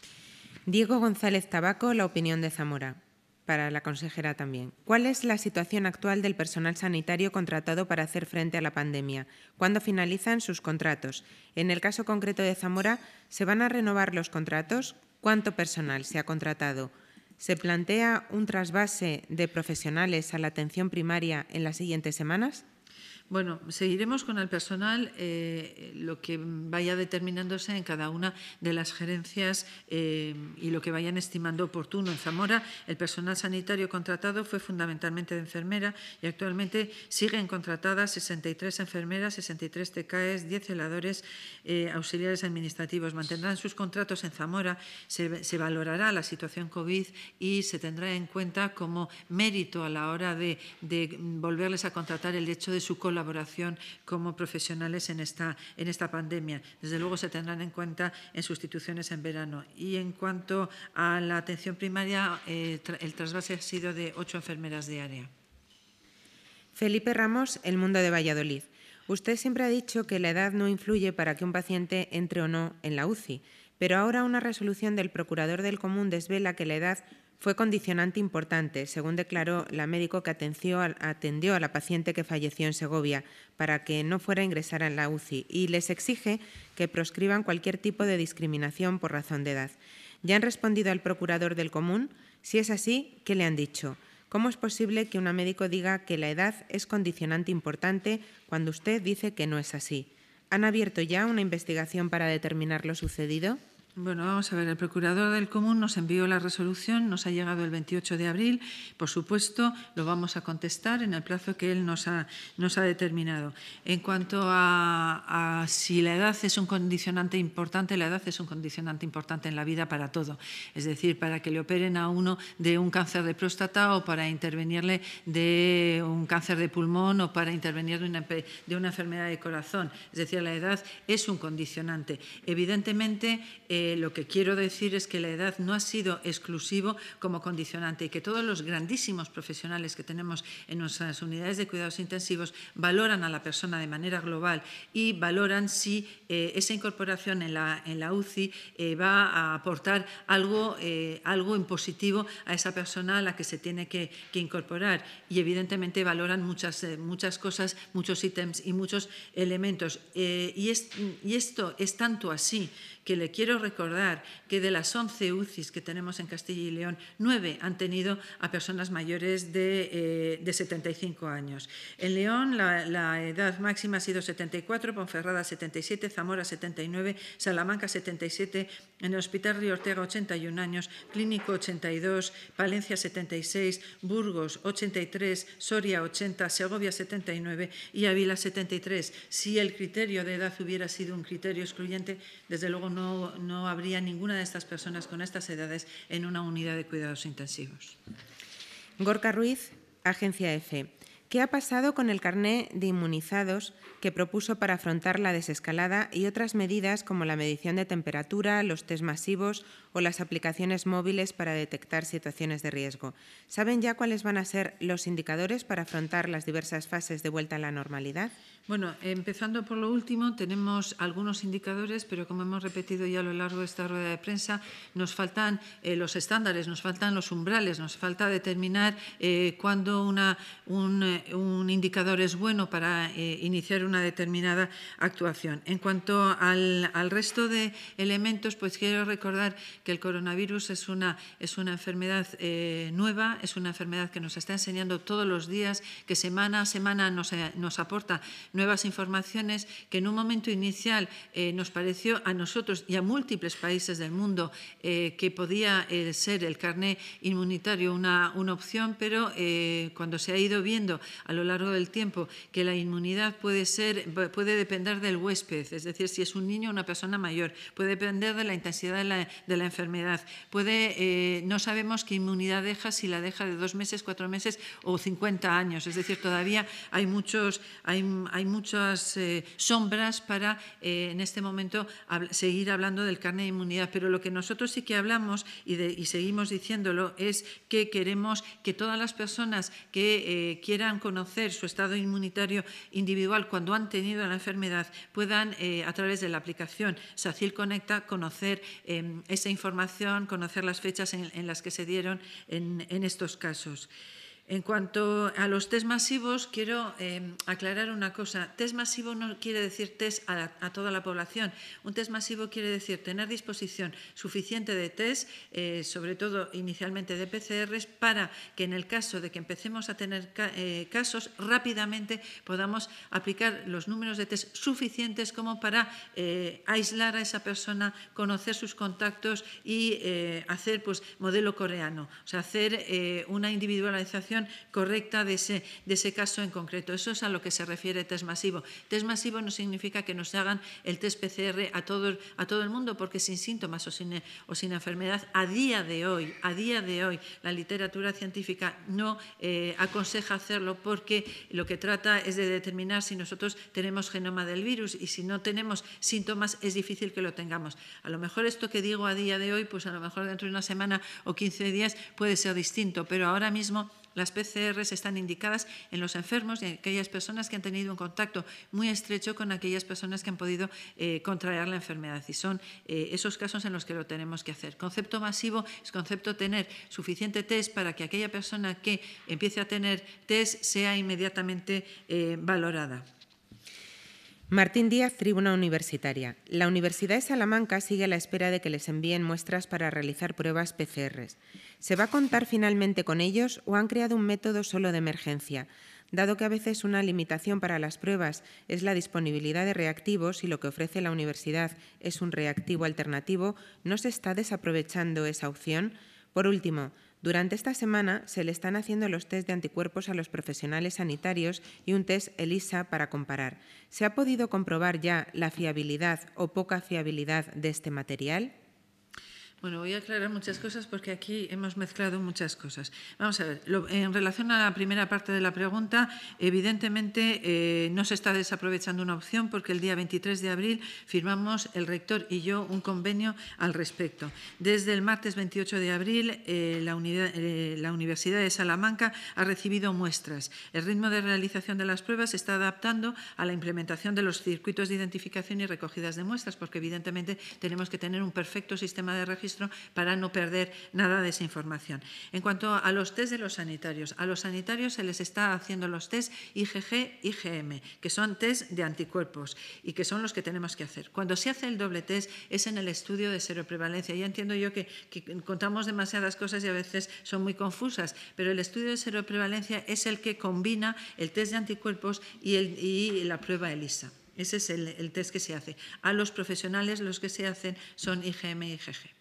Diego González Tabaco, La Opinión de Zamora. Para la consejera también. ¿Cuál es la situación actual del personal sanitario contratado para hacer frente a la pandemia? ¿Cuándo finalizan sus contratos? En el caso concreto de Zamora, ¿se van a renovar los contratos? ¿Cuánto personal se ha contratado? ¿Se plantea un trasvase de profesionales a la atención primaria en las siguientes semanas? Bueno, seguiremos con el personal lo que vaya determinándose en cada una de las gerencias y lo que vayan estimando oportuno. En Zamora, el personal sanitario contratado fue fundamentalmente de enfermera y actualmente siguen contratadas 63 enfermeras, 63 TCAEs, 10 celadores auxiliares administrativos. Mantendrán sus contratos en Zamora, se valorará la situación COVID y se tendrá en cuenta como mérito a la hora de volverles a contratar el hecho de su colaboración como profesionales en esta pandemia. Desde luego se tendrán en cuenta en sustituciones en verano. Y en cuanto a la atención primaria, el trasvase ha sido de 8 enfermeras de área. Felipe Ramos, El Mundo de Valladolid. Usted siempre ha dicho que la edad no influye para que un paciente entre o no en la UCI, pero ahora una resolución del Procurador del Común desvela que la edad fue condicionante importante, según declaró la médico que atendió a la paciente que falleció en Segovia para que no fuera a ingresar en la UCI, y les exige que proscriban cualquier tipo de discriminación por razón de edad. ¿Ya han respondido al Procurador del Común? Si es así, ¿qué le han dicho? ¿Cómo es posible que una médico diga que la edad es condicionante importante cuando usted dice que no es así? ¿Han abierto ya una investigación para determinar lo sucedido? Bueno, vamos a ver, el Procurador del Común nos envió la resolución, nos ha llegado el 28 de abril, por supuesto, lo vamos a contestar en el plazo que él nos ha determinado. En cuanto a si la edad es un condicionante importante, la edad es un condicionante importante en la vida para todo, es decir, para que le operen a uno de un cáncer de próstata o para intervenirle de un cáncer de pulmón o para intervenir de una enfermedad de corazón, es decir, la edad es un condicionante. Evidentemente, lo que quiero decir es que la edad no ha sido exclusivo como condicionante y que todos los grandísimos profesionales que tenemos en nuestras unidades de cuidados intensivos valoran a la persona de manera global y valoran si esa incorporación en la UCI va a aportar algo en positivo a esa persona a la que se tiene que incorporar, y evidentemente valoran muchas cosas, muchos ítems y muchos elementos. Y esto es tanto así que le quiero recordar que de las 11 UCIs que tenemos en Castilla y León, 9 han tenido a personas mayores de 75 años. En León la edad máxima ha sido 74, Ponferrada 77, Zamora 79, Salamanca 77, en el Hospital Río Ortega 81 años, Clínico 82, Palencia 76, Burgos 83, Soria 80, Segovia 79 y Ávila 73. Si el criterio de edad hubiera sido un criterio excluyente, desde luego no habría ninguna de estas personas con estas edades en una unidad de cuidados intensivos. Gorka Ruiz, Agencia EFE. ¿Qué ha pasado con el carné de inmunizados que propuso para afrontar la desescalada y otras medidas como la medición de temperatura, los test masivos o las aplicaciones móviles para detectar situaciones de riesgo? ¿Saben ya cuáles van a ser los indicadores para afrontar las diversas fases de vuelta a la normalidad? Bueno, empezando por lo último, tenemos algunos indicadores, pero como hemos repetido ya a lo largo de esta rueda de prensa, nos faltan los estándares, nos faltan los umbrales, nos falta determinar cuándo un indicador es bueno para iniciar una determinada actuación. En cuanto al resto de elementos, pues quiero recordar que el coronavirus es una enfermedad nueva, es una enfermedad que nos está enseñando todos los días, que semana a semana nos aporta nuevas informaciones, que en un momento inicial nos pareció a nosotros y a múltiples países del mundo que podía ser el carné inmunitario una opción, pero cuando se ha ido viendo a lo largo del tiempo que la inmunidad puede depender del huésped, es decir, si es un niño o una persona mayor, puede depender de la intensidad de la enfermedad, no sabemos qué inmunidad deja, si la deja de 2 meses, 4 meses o 50 años, es decir, todavía hay muchas sombras para en este momento seguir hablando del carné de inmunidad, pero lo que nosotros sí que hablamos y seguimos diciéndolo es que queremos que todas las personas que quieran conocer su estado inmunitario individual cuando han tenido la enfermedad puedan a través de la aplicación SACIL Conecta conocer esa información, conocer las fechas en las que se dieron en estos casos. En cuanto a los test masivos, quiero aclarar una cosa. Test masivo no quiere decir test a toda la población. Un test masivo quiere decir tener disposición suficiente de test, sobre todo inicialmente de PCRs, para que en el caso de que empecemos a tener casos, rápidamente podamos aplicar los números de test suficientes como para aislar a esa persona, conocer sus contactos y hacer pues, modelo coreano, o sea, hacer una individualización correcta de ese caso en concreto. Eso es a lo que se refiere test masivo. Test masivo no significa que nos hagan el test PCR a todo el mundo, porque sin síntomas o sin enfermedad, a día de hoy, la literatura científica no aconseja hacerlo, porque lo que trata es de determinar si nosotros tenemos genoma del virus, y si no tenemos síntomas es difícil que lo tengamos. A lo mejor esto que digo a día de hoy, pues a lo mejor dentro de una semana o 15 días puede ser distinto, pero ahora mismo las PCRs están indicadas en los enfermos y en aquellas personas que han tenido un contacto muy estrecho con aquellas personas que han podido contraer la enfermedad, y son esos casos en los que lo tenemos que hacer. Concepto masivo es concepto tener suficiente test para que aquella persona que empiece a tener test sea inmediatamente valorada. Martín Díaz, Tribuna Universitaria. La Universidad de Salamanca sigue a la espera de que les envíen muestras para realizar pruebas PCRs. ¿Se va a contar finalmente con ellos o han creado un método solo de emergencia? Dado que a veces una limitación para las pruebas es la disponibilidad de reactivos y lo que ofrece la universidad es un reactivo alternativo, ¿no se está desaprovechando esa opción? Por último, durante esta semana se le están haciendo los test de anticuerpos a los profesionales sanitarios y un test ELISA para comparar. ¿Se ha podido comprobar ya la fiabilidad o poca fiabilidad de este material? Bueno, voy a aclarar muchas cosas porque aquí hemos mezclado muchas cosas. Vamos a ver, en relación a la primera parte de la pregunta, evidentemente no se está desaprovechando una opción, porque el día 23 de abril firmamos el rector y yo un convenio al respecto. Desde el martes 28 de abril la Universidad de Salamanca ha recibido muestras. El ritmo de realización de las pruebas se está adaptando a la implementación de los circuitos de identificación y recogidas de muestras, porque evidentemente tenemos que tener un perfecto sistema de registro para no perder nada de esa información. En cuanto a los test de los sanitarios, a los sanitarios se les está haciendo los test IgG, IgM, que son test de anticuerpos y que son los que tenemos que hacer. Cuando se hace el doble test es en el estudio de seroprevalencia. Ya entiendo yo que contamos demasiadas cosas y a veces son muy confusas, pero el estudio de seroprevalencia es el que combina el test de anticuerpos y la prueba ELISA. Ese es el test que se hace. A los profesionales los que se hacen son IgM y IgG.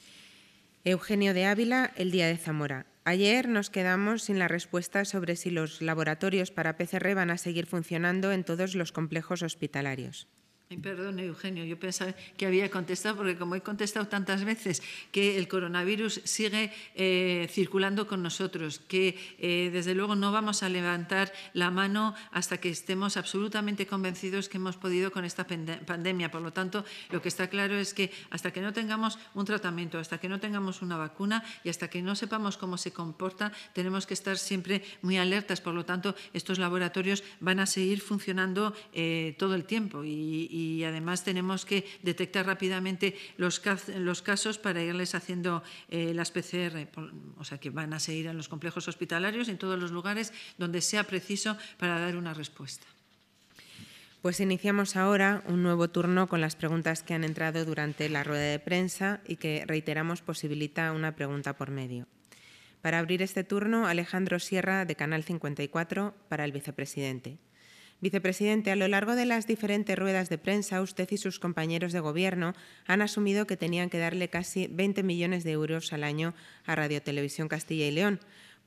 Eugenio de Ávila, El Día de Zamora. Ayer nos quedamos sin la respuesta sobre si los laboratorios para PCR van a seguir funcionando en todos los complejos hospitalarios. Perdón, Eugenio, yo pensaba que había contestado, porque como he contestado tantas veces que el coronavirus sigue circulando con nosotros, que desde luego no vamos a levantar la mano hasta que estemos absolutamente convencidos que hemos podido con esta pandemia. Por lo tanto, lo que está claro es que hasta que no tengamos un tratamiento, hasta que no tengamos una vacuna y hasta que no sepamos cómo se comporta, tenemos que estar siempre muy alertas. Por lo tanto, estos laboratorios van a seguir funcionando todo el tiempo y además tenemos que detectar rápidamente los casos para irles haciendo las PCR, o sea que van a seguir en los complejos hospitalarios, en todos los lugares donde sea preciso para dar una respuesta. Pues iniciamos ahora un nuevo turno con las preguntas que han entrado durante la rueda de prensa y que, reiteramos, posibilita una pregunta por medio. Para abrir este turno, Alejandro Sierra, de Canal 54, para el vicepresidente. Vicepresidente, a lo largo de las diferentes ruedas de prensa, usted y sus compañeros de Gobierno han asumido que tenían que darle casi 20 millones de euros al año a Radio Televisión Castilla y León,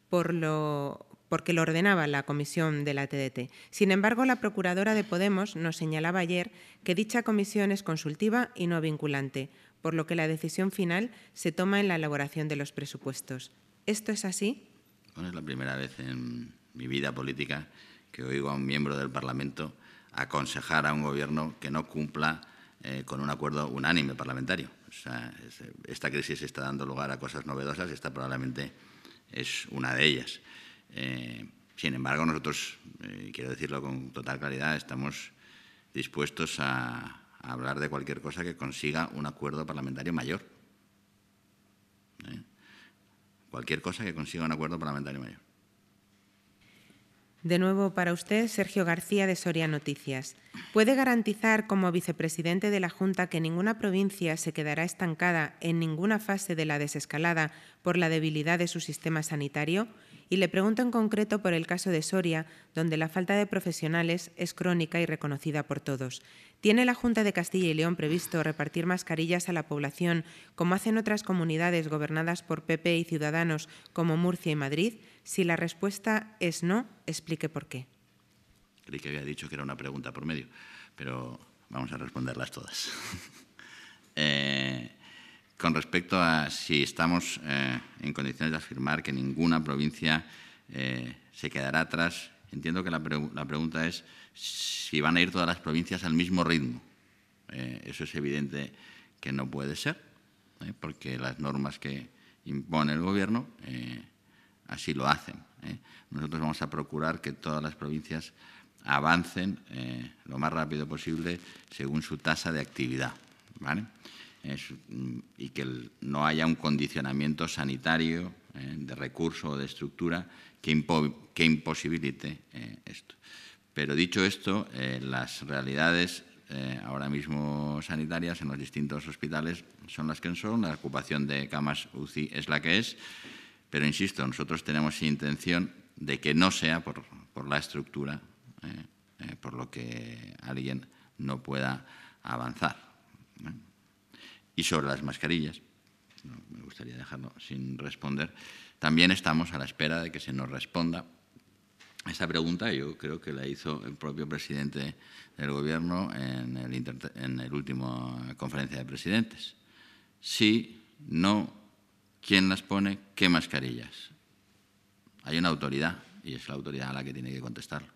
porque lo ordenaba la comisión de la TDT. Sin embargo, la procuradora de Podemos nos señalaba ayer que dicha comisión es consultiva y no vinculante, por lo que la decisión final se toma en la elaboración de los presupuestos. ¿Esto es así? Bueno, es la primera vez en mi vida política que oigo a un miembro del Parlamento aconsejar a un Gobierno que no cumpla con un acuerdo unánime parlamentario. O sea, esta crisis está dando lugar a cosas novedosas y esta probablemente es una de ellas. Sin embargo, nosotros, quiero decirlo con total claridad, estamos dispuestos a hablar de cualquier cosa que consiga un acuerdo parlamentario mayor. Cualquier cosa que consiga un acuerdo parlamentario mayor. De nuevo para usted, Sergio García, de Soria Noticias. ¿Puede garantizar como vicepresidente de la Junta que ninguna provincia se quedará estancada en ninguna fase de la desescalada por la debilidad de su sistema sanitario? Y le pregunto en concreto por el caso de Soria, donde la falta de profesionales es crónica y reconocida por todos. ¿Tiene la Junta de Castilla y León previsto repartir mascarillas a la población, como hacen otras comunidades gobernadas por PP y Ciudadanos, como Murcia y Madrid? Si la respuesta es no, explique por qué. Creí que había dicho que era una pregunta por medio, pero vamos a responderlas todas. Con respecto a si estamos en condiciones de afirmar que ninguna provincia se quedará atrás, entiendo que la pregunta es si van a ir todas las provincias al mismo ritmo. Eso es evidente que no puede ser, porque las normas que impone el Gobierno así lo hacen. Nosotros vamos a procurar que todas las provincias avancen lo más rápido posible según su tasa de actividad, ¿vale? Y que no haya un condicionamiento sanitario de recurso o de estructura que imposibilite esto. Pero dicho esto, las realidades ahora mismo sanitarias en los distintos hospitales son las que son, la ocupación de camas UCI es la que es, pero insisto, nosotros tenemos intención de que no sea por la estructura, por lo que alguien no pueda avanzar. Y sobre las mascarillas, me gustaría dejarlo sin responder, también estamos a la espera de que se nos responda esa pregunta. Yo creo que la hizo el propio presidente del Gobierno en el último conferencia de presidentes. Sí, no, ¿quién las pone? ¿Qué mascarillas? Hay una autoridad y es la autoridad a la que tiene que contestarlo.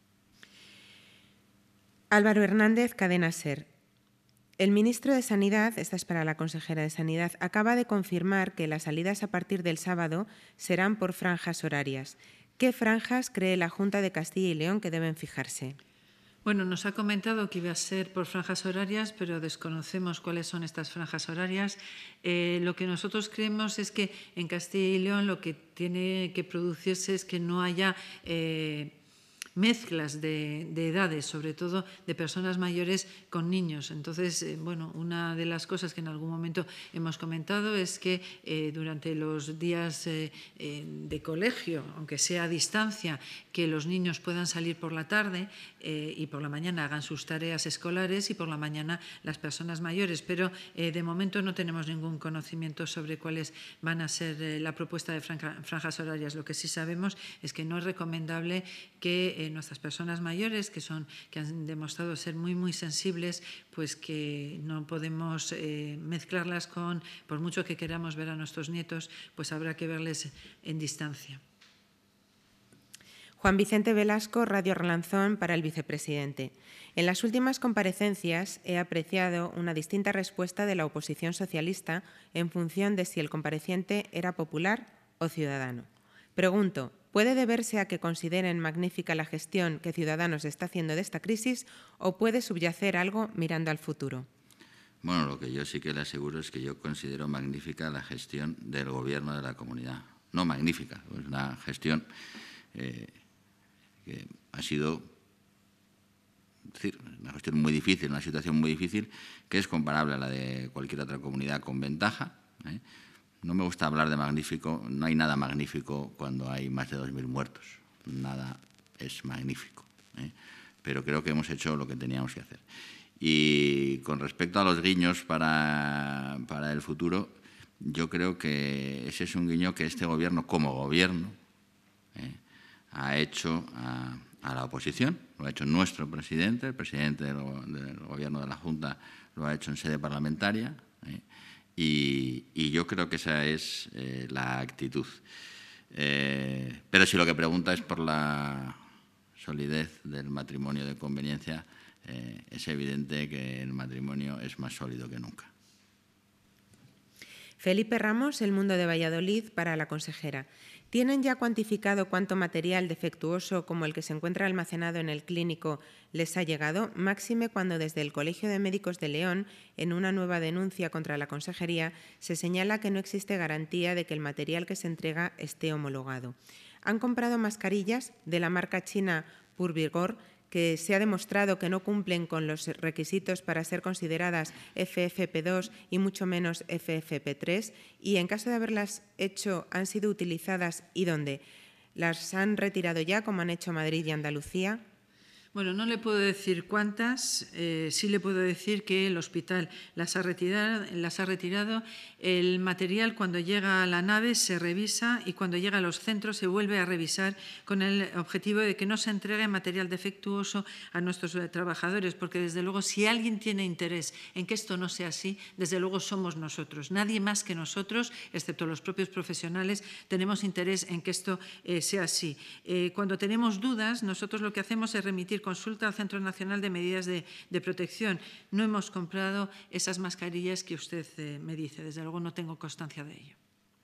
Álvaro Hernández, Cadena SER. El ministro de Sanidad, esta es para la consejera de Sanidad, acaba de confirmar que las salidas a partir del sábado serán por franjas horarias. ¿Qué franjas cree la Junta de Castilla y León que deben fijarse? Bueno, nos ha comentado que iba a ser por franjas horarias, pero desconocemos cuáles son estas franjas horarias. Lo que nosotros creemos es que en Castilla y León lo que tiene que producirse es que no haya mezclas de edades, sobre todo de personas mayores con niños. Entonces, bueno, una de las cosas que en algún momento hemos comentado es que durante los días de colegio, aunque sea a distancia, que los niños puedan salir por la tarde y por la mañana hagan sus tareas escolares y por la mañana las personas mayores. Pero de momento no tenemos ningún conocimiento sobre cuáles van a ser la propuesta de franjas horarias. Lo que sí sabemos es que no es recomendable que nuestras personas mayores, que han demostrado ser muy sensibles, pues que no podemos mezclarlas con, por mucho que queramos ver a nuestros nietos, pues habrá que verles en distancia. Juan Vicente Velasco, Radio Relanzón, para el vicepresidente. En las últimas comparecencias he apreciado una distinta respuesta de la oposición socialista en función de si el compareciente era popular o ciudadano. Pregunto, ¿puede deberse a que consideren magnífica la gestión que Ciudadanos está haciendo de esta crisis o puede subyacer algo mirando al futuro? Bueno, lo que yo sí que le aseguro es que yo considero magnífica la gestión del Gobierno de la Comunidad. No magnífica, es una gestión que ha sido, es decir, una gestión muy difícil, una situación muy difícil, que es comparable a la de cualquier otra comunidad con ventaja. No me gusta hablar de magnífico, no hay nada magnífico cuando hay más de 2.000 muertos. Nada es magnífico, pero creo que hemos hecho lo que teníamos que hacer. Y con respecto a los guiños para el futuro, yo creo que ese es un guiño que este Gobierno, como Gobierno, ha hecho a la oposición. Lo ha hecho nuestro presidente, el presidente del Gobierno de la Junta lo ha hecho en sede parlamentaria, y yo creo que esa es la actitud. Pero si lo que pregunta es por la solidez del matrimonio de conveniencia, es evidente que el matrimonio es más sólido que nunca. Felipe Ramos, El Mundo de Valladolid, para la consejera. ¿Tienen ya cuantificado cuánto material defectuoso como el que se encuentra almacenado en el clínico les ha llegado? Máxime cuando desde el Colegio de Médicos de León, en una nueva denuncia contra la consejería, se señala que no existe garantía de que el material que se entrega esté homologado. han comprado mascarillas de la marca china Purvigor, que se ha demostrado que no cumplen con los requisitos para ser consideradas FFP2 y mucho menos FFP3, y en caso de haberlas hecho, ¿han sido utilizadas y dónde? ¿Las han retirado ya, como han hecho Madrid y Andalucía? Bueno, no le puedo decir cuántas, sí le puedo decir que el hospital las ha retirado. El material, cuando llega a la nave, se revisa, y cuando llega a los centros se vuelve a revisar, con el objetivo de que no se entregue material defectuoso a nuestros trabajadores, porque desde luego, si alguien tiene interés en que esto no sea así, desde luego somos nosotros. Nadie más que nosotros, excepto los propios profesionales, tenemos interés en que esto sea así. Cuando tenemos dudas, nosotros lo que hacemos es remitir consulta al Centro Nacional de Medidas de Protección. No hemos comprado esas mascarillas que usted me dice. Desde luego no tengo constancia de ello.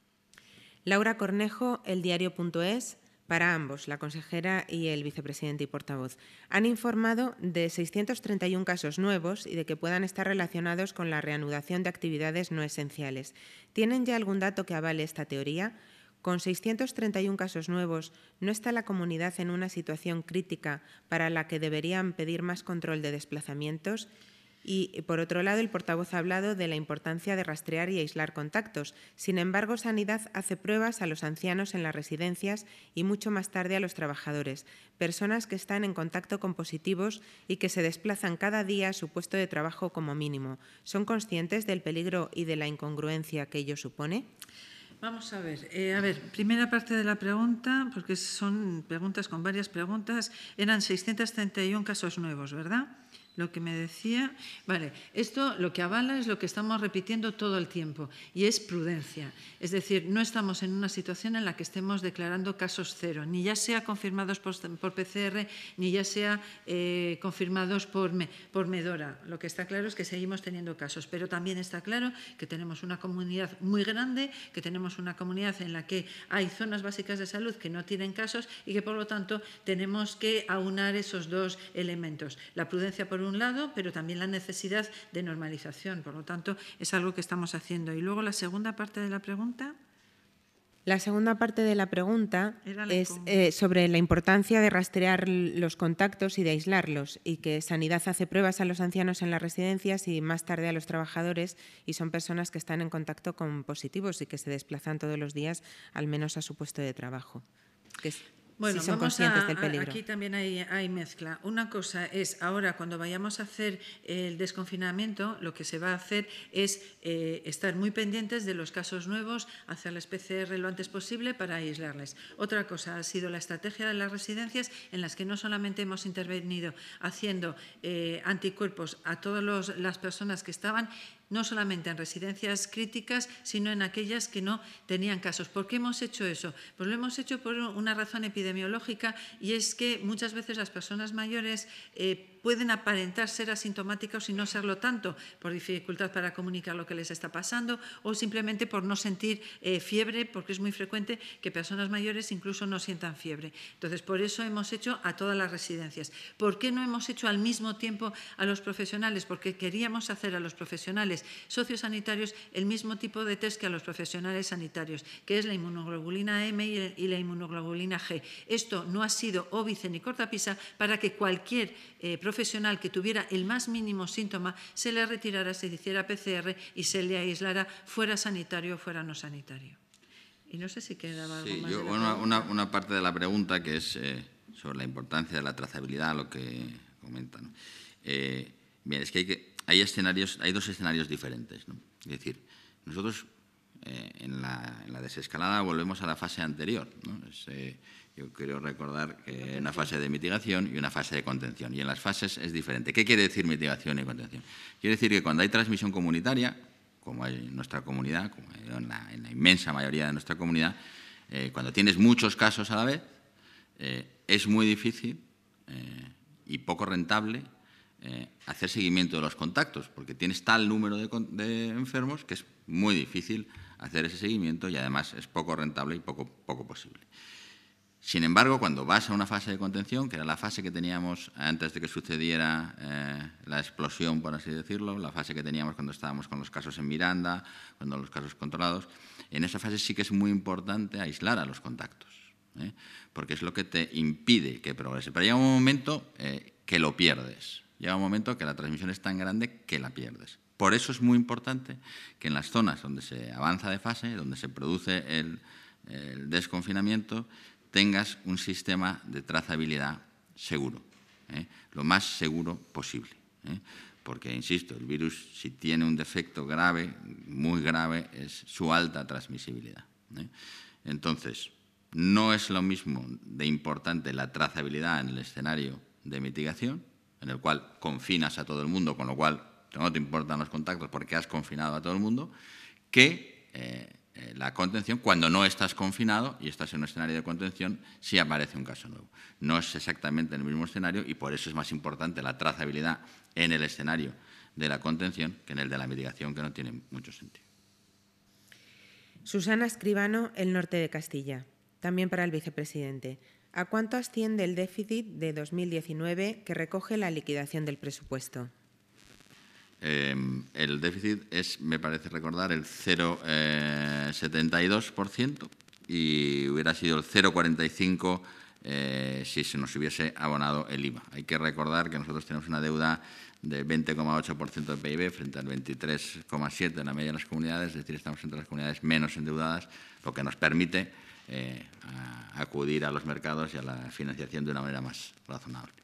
Laura Cornejo, eldiario.es. Para ambos, la consejera y el vicepresidente y portavoz, han informado de 631 casos nuevos y de que puedan estar relacionados con la reanudación de actividades no esenciales. ¿Tienen ya algún dato que avale esta teoría? Con 631 casos nuevos, ¿no está la comunidad en una situación crítica para la que deberían pedir más control de desplazamientos? Y, por otro lado, el portavoz ha hablado de la importancia de rastrear y aislar contactos. Sin embargo, Sanidad hace pruebas a los ancianos en las residencias y mucho más tarde a los trabajadores, personas que están en contacto con positivos y que se desplazan cada día a su puesto de trabajo como mínimo. ¿Son conscientes del peligro y de la incongruencia que ello supone? Vamos a ver, primera parte de la pregunta, porque son preguntas con varias preguntas, eran 631 casos nuevos, ¿verdad? Lo que me decía, vale, esto lo que avala es lo que estamos repitiendo todo el tiempo, y es prudencia. Es decir, no estamos en una situación en la que estemos declarando casos cero, ni ya sea confirmados por PCR, ni ya sea confirmados por Medora. Lo que está claro es que seguimos teniendo casos, pero también está claro que tenemos una comunidad muy grande, que tenemos una comunidad en la que hay zonas básicas de salud que no tienen casos y que, por lo tanto, tenemos que aunar esos dos elementos. La prudencia por un lado, pero también la necesidad de normalización. Por lo tanto, es algo que estamos haciendo. Y luego la segunda parte de la pregunta. La segunda parte de la pregunta es sobre la importancia de rastrear los contactos y de aislarlos, y que Sanidad hace pruebas a los ancianos en las residencias y más tarde a los trabajadores, y son personas que están en contacto con positivos y que se desplazan todos los días al menos a su puesto de trabajo. Bueno, si son conscientes del peligro. Aquí también hay mezcla. Una cosa es, ahora cuando vayamos a hacer el desconfinamiento, lo que se va a hacer es estar muy pendientes de los casos nuevos, hacerles PCR lo antes posible para aislarles. Otra cosa ha sido la estrategia de las residencias, en las que no solamente hemos intervenido haciendo anticuerpos a todas las personas que estaban, no solamente en residencias críticas, sino en aquellas que no tenían casos. ¿Por qué hemos hecho eso? Pues lo hemos hecho por una razón epidemiológica, y es que muchas veces las personas mayores pueden aparentar ser asintomáticos y no serlo tanto, por dificultad para comunicar lo que les está pasando, o simplemente por no sentir fiebre, porque es muy frecuente que personas mayores incluso no sientan fiebre. Entonces, por eso hemos hecho a todas las residencias. ¿Por qué no hemos hecho al mismo tiempo a los profesionales? Porque queríamos hacer a los profesionales sociosanitarios el mismo tipo de test que a los profesionales sanitarios, que es la inmunoglobulina M y la inmunoglobulina G. Esto no ha sido óbice ni cortapisa para que cualquier profesional que tuviera el más mínimo síntoma se le retirara, se le hiciera PCR y se le aislara, fuera sanitario o fuera no sanitario. Y no sé si quedaba algo más. Una parte de la pregunta, que es sobre la importancia de la trazabilidad, lo que comentan. Bien, es que hay dos escenarios diferentes, ¿no? Es decir, nosotros en la desescalada volvemos a la fase anterior, ¿no? Yo quiero recordar que una fase de mitigación y una fase de contención. Y en las fases es diferente. ¿Qué quiere decir mitigación y contención? Quiere decir que cuando hay transmisión comunitaria, como hay en nuestra comunidad, como hay en la inmensa mayoría de nuestra comunidad, cuando tienes muchos casos a la vez, es muy difícil y poco rentable hacer seguimiento de los contactos, porque tienes tal número de enfermos que es muy difícil hacer ese seguimiento, y además es poco rentable y poco posible. Sin embargo, cuando vas a una fase de contención, que era la fase que teníamos antes de que sucediera la explosión, por así decirlo, la fase que teníamos cuando estábamos con los casos en Miranda, cuando los casos controlados, en esa fase sí que es muy importante aislar a los contactos. porque es lo que te impide que progrese. Pero llega un momento que lo pierdes, llega un momento que la transmisión es tan grande que la pierdes. Por eso es muy importante que en las zonas donde se avanza de fase, donde se produce el desconfinamiento, tengas un sistema de trazabilidad seguro, lo más seguro posible. Porque, insisto, el virus, si tiene un defecto grave, muy grave, es su alta transmisibilidad. Entonces, no es lo mismo de importante la trazabilidad en el escenario de mitigación, en el cual confinas a todo el mundo, con lo cual no te importan los contactos porque has confinado a todo el mundo, que la contención cuando no estás confinado y estás en un escenario de contención si aparece un caso nuevo. No es exactamente el mismo escenario y por eso es más importante la trazabilidad en el escenario de la contención que en el de la mitigación, que no tiene mucho sentido. Susana Escribano, El Norte de Castilla. También para el vicepresidente. ¿A cuánto asciende el déficit de 2019 que recoge la liquidación del presupuesto? El déficit es, me parece recordar, el 0,72% y hubiera sido el 0,45% si se nos hubiese abonado el IVA. Hay que recordar que nosotros tenemos una deuda de 20,8% de PIB frente al 23,7% en la media de las comunidades, es decir, estamos entre las comunidades menos endeudadas, lo que nos permite acudir a los mercados y a la financiación de una manera más razonable.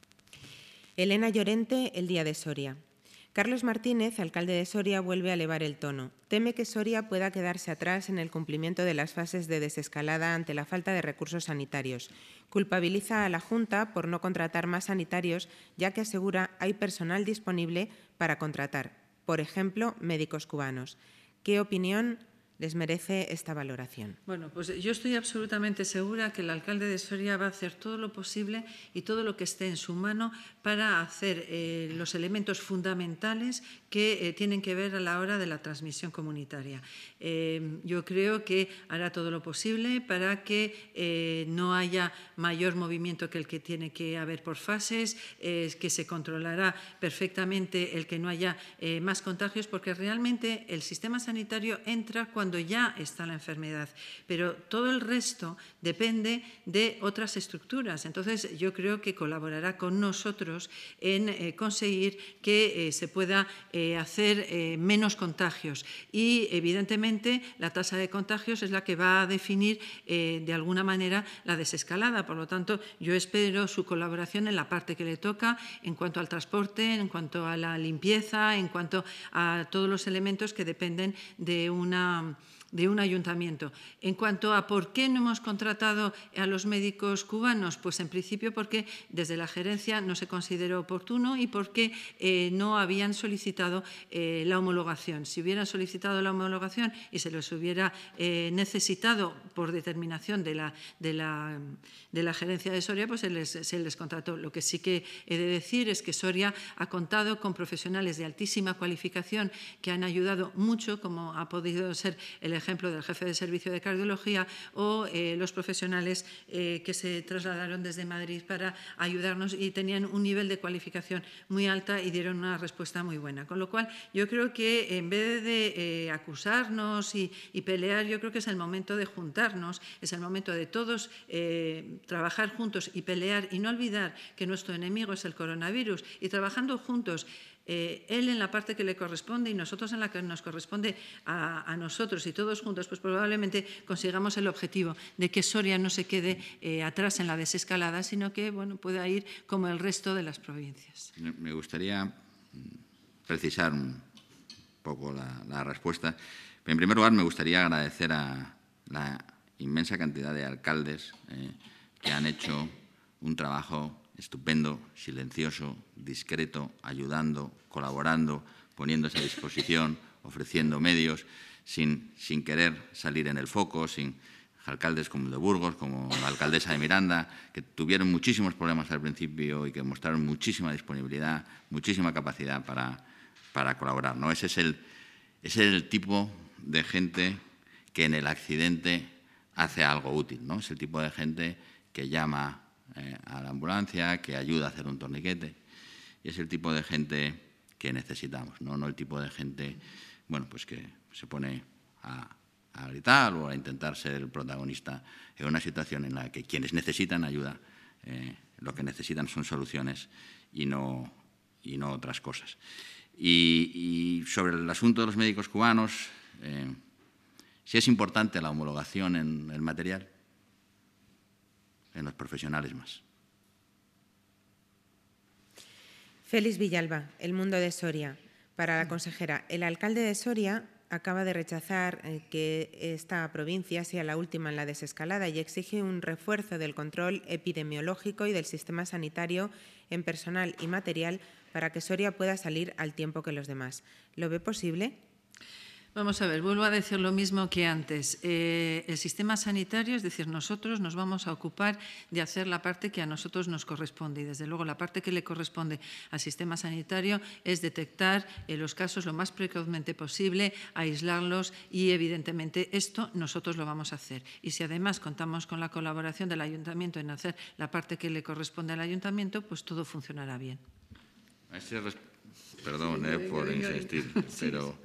Elena Llorente, El Día de Soria. Carlos Martínez, alcalde de Soria, vuelve a elevar el tono. Teme que Soria pueda quedarse atrás en el cumplimiento de las fases de desescalada ante la falta de recursos sanitarios. Culpabiliza a la Junta por no contratar más sanitarios, ya que asegura hay personal disponible para contratar, por ejemplo, médicos cubanos. ¿Qué opinión les merece esta valoración? Bueno, pues yo estoy absolutamente segura que el alcalde de Soria va a hacer todo lo posible y todo lo que esté en su mano para hacer los elementos fundamentales que tienen que ver a la hora de la transmisión comunitaria. Yo creo que hará todo lo posible para que no haya mayor movimiento que el que tiene que haber por fases, que se controlará perfectamente el que no haya más contagios, porque realmente el sistema sanitario entra cuando ya está la enfermedad, pero todo el resto depende de otras estructuras. Entonces, yo creo que colaborará con nosotros en conseguir que se pueda hacer menos contagios y, evidentemente, la tasa de contagios es la que va a definir de alguna manera la desescalada. Por lo tanto, yo espero su colaboración en la parte que le toca en cuanto al transporte, en cuanto a la limpieza, en cuanto a todos los elementos que dependen de un ayuntamiento. En cuanto a por qué no hemos contratado a los médicos cubanos, pues en principio porque desde la gerencia no se consideró oportuno y porque no habían solicitado la homologación. Si hubieran solicitado la homologación y se les hubiera necesitado por determinación de la gerencia de Soria, pues se les contrató. Lo que sí que he de decir es que Soria ha contado con profesionales de altísima cualificación que han ayudado mucho, como ha podido ser el ejemplo del jefe de servicio de cardiología o los profesionales que se trasladaron desde Madrid para ayudarnos y tenían un nivel de cualificación muy alta y dieron una respuesta muy buena. Con lo cual, yo creo que en vez de acusarnos y pelear, yo creo que es el momento de juntarnos, es el momento de todos trabajar juntos y pelear y no olvidar que nuestro enemigo es el coronavirus y trabajando juntos, él en la parte que le corresponde y nosotros en la que nos corresponde a nosotros y todos juntos, pues probablemente consigamos el objetivo de que Soria no se quede atrás en la desescalada, sino que pueda ir como el resto de las provincias. Me gustaría precisar un poco la respuesta. En primer lugar, me gustaría agradecer a la inmensa cantidad de alcaldes que han hecho un trabajo estupendo, silencioso, discreto, ayudando, colaborando, poniéndose a disposición, ofreciendo medios, sin querer salir en el foco, sin alcaldes como el de Burgos, como la alcaldesa de Miranda, que tuvieron muchísimos problemas al principio y que mostraron muchísima disponibilidad, muchísima capacidad para colaborar, ¿no? Ese es el tipo de gente que en el accidente hace algo útil, ¿no? Es el tipo de gente que llama a la ambulancia, que ayuda a hacer un torniquete. Y es el tipo de gente que necesitamos, no el tipo de gente pues que se pone a a gritar o a intentar ser el protagonista en una situación en la que quienes necesitan ayuda, lo que necesitan son soluciones y no otras cosas. Y sobre el asunto de los médicos cubanos, sí es importante la homologación en el material, en los profesionales más. Félix Villalba, El Mundo de Soria. Para la consejera, el alcalde de Soria acaba de rechazar que esta provincia sea la última en la desescalada y exige un refuerzo del control epidemiológico y del sistema sanitario en personal y material para que Soria pueda salir al tiempo que los demás. ¿Lo ve posible? Vamos a ver, vuelvo a decir lo mismo que antes. El sistema sanitario, es decir, nosotros nos vamos a ocupar de hacer la parte que a nosotros nos corresponde. Y, desde luego, la parte que le corresponde al sistema sanitario es detectar los casos lo más precozmente posible, aislarlos y, evidentemente, esto nosotros lo vamos a hacer. Y si, además, contamos con la colaboración del ayuntamiento en hacer la parte que le corresponde al ayuntamiento, pues todo funcionará bien. Perdón por insistir, pero...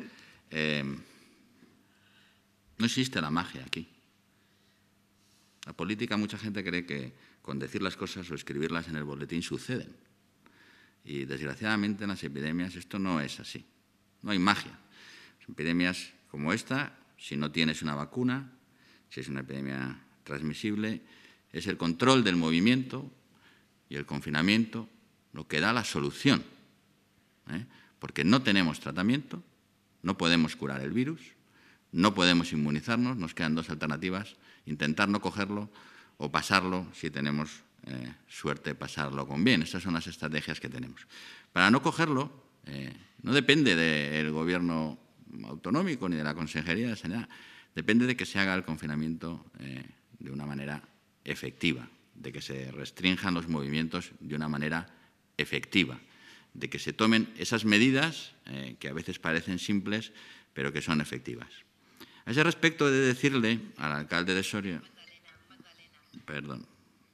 no existe la magia aquí. La política, mucha gente cree que con decir las cosas o escribirlas en el boletín suceden. Y desgraciadamente en las epidemias esto no es así. No hay magia. Epidemias como esta, si no tienes una vacuna, si es una epidemia transmisible, es el control del movimiento y el confinamiento lo que da la solución. Porque no tenemos tratamiento. No podemos curar el virus, no podemos inmunizarnos, nos quedan dos alternativas, intentar no cogerlo o pasarlo, si tenemos suerte, pasarlo con bien. Esas son las estrategias que tenemos. Para no cogerlo, no depende del Gobierno autonómico ni de la Consejería de Sanidad, depende de que se haga el confinamiento de una manera efectiva, de que se restrinjan los movimientos de una manera efectiva, de que se tomen esas medidas que a veces parecen simples, pero que son efectivas. A ese respecto, he de decirle al alcalde de Soria... Perdón.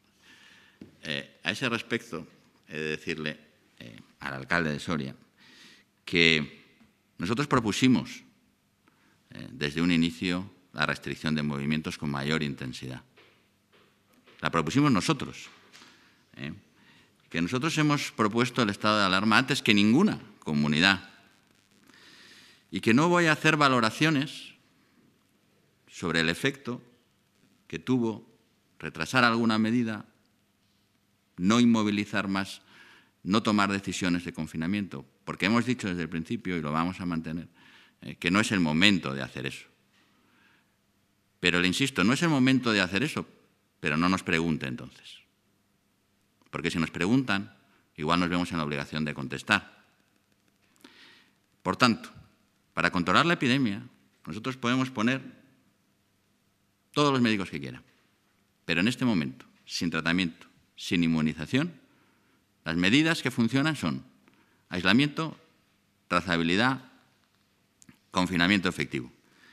A ese respecto, he de decirle al alcalde de Soria que nosotros propusimos desde un inicio la restricción de movimientos con mayor intensidad. La propusimos nosotros. Que nosotros hemos propuesto el estado de alarma antes que ninguna comunidad y que no voy a hacer valoraciones sobre el efecto que tuvo retrasar alguna medida, no inmovilizar más, no tomar decisiones de confinamiento, porque hemos dicho desde el principio, y lo vamos a mantener, que no es el momento de hacer eso. Pero le insisto, no es el momento de hacer eso, pero no nos pregunte entonces. Porque si nos preguntan, igual nos vemos en la obligación de contestar. Por tanto, para controlar la epidemia, nosotros podemos poner todos los médicos que quieran. Pero en este momento, sin tratamiento, sin inmunización, las medidas que funcionan son aislamiento, trazabilidad, confinamiento efectivo.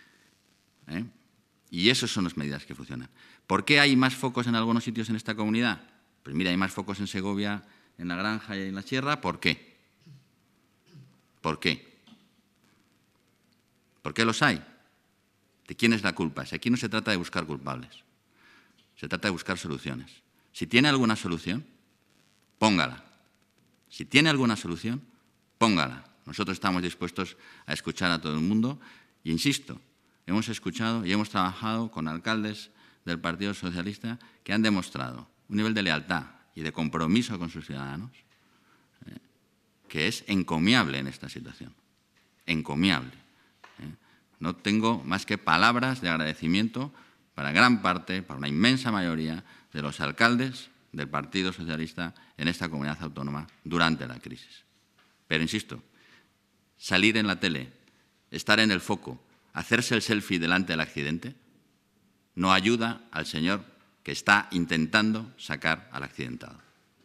Y esas son las medidas que funcionan. ¿Por qué hay más focos en algunos sitios en esta comunidad? Pues mira, hay más focos en Segovia, en La Granja y en la Sierra. ¿Por qué? ¿Por qué? ¿Por qué los hay? ¿De quién es la culpa? Si aquí no se trata de buscar culpables, se trata de buscar soluciones. Si tiene alguna solución, póngala. Si tiene alguna solución, póngala. Nosotros estamos dispuestos a escuchar a todo el mundo y, insisto, hemos escuchado y hemos trabajado con alcaldes del Partido Socialista que han demostrado un nivel de lealtad y de compromiso con sus ciudadanos que es encomiable en esta situación. Encomiable. No tengo más que palabras de agradecimiento para gran parte, para una inmensa mayoría de los alcaldes del Partido Socialista en esta comunidad autónoma durante la crisis. Pero, insisto, salir en la tele, estar en el foco, hacerse el selfie delante del accidente, no ayuda al señor que está intentando sacar al accidentado.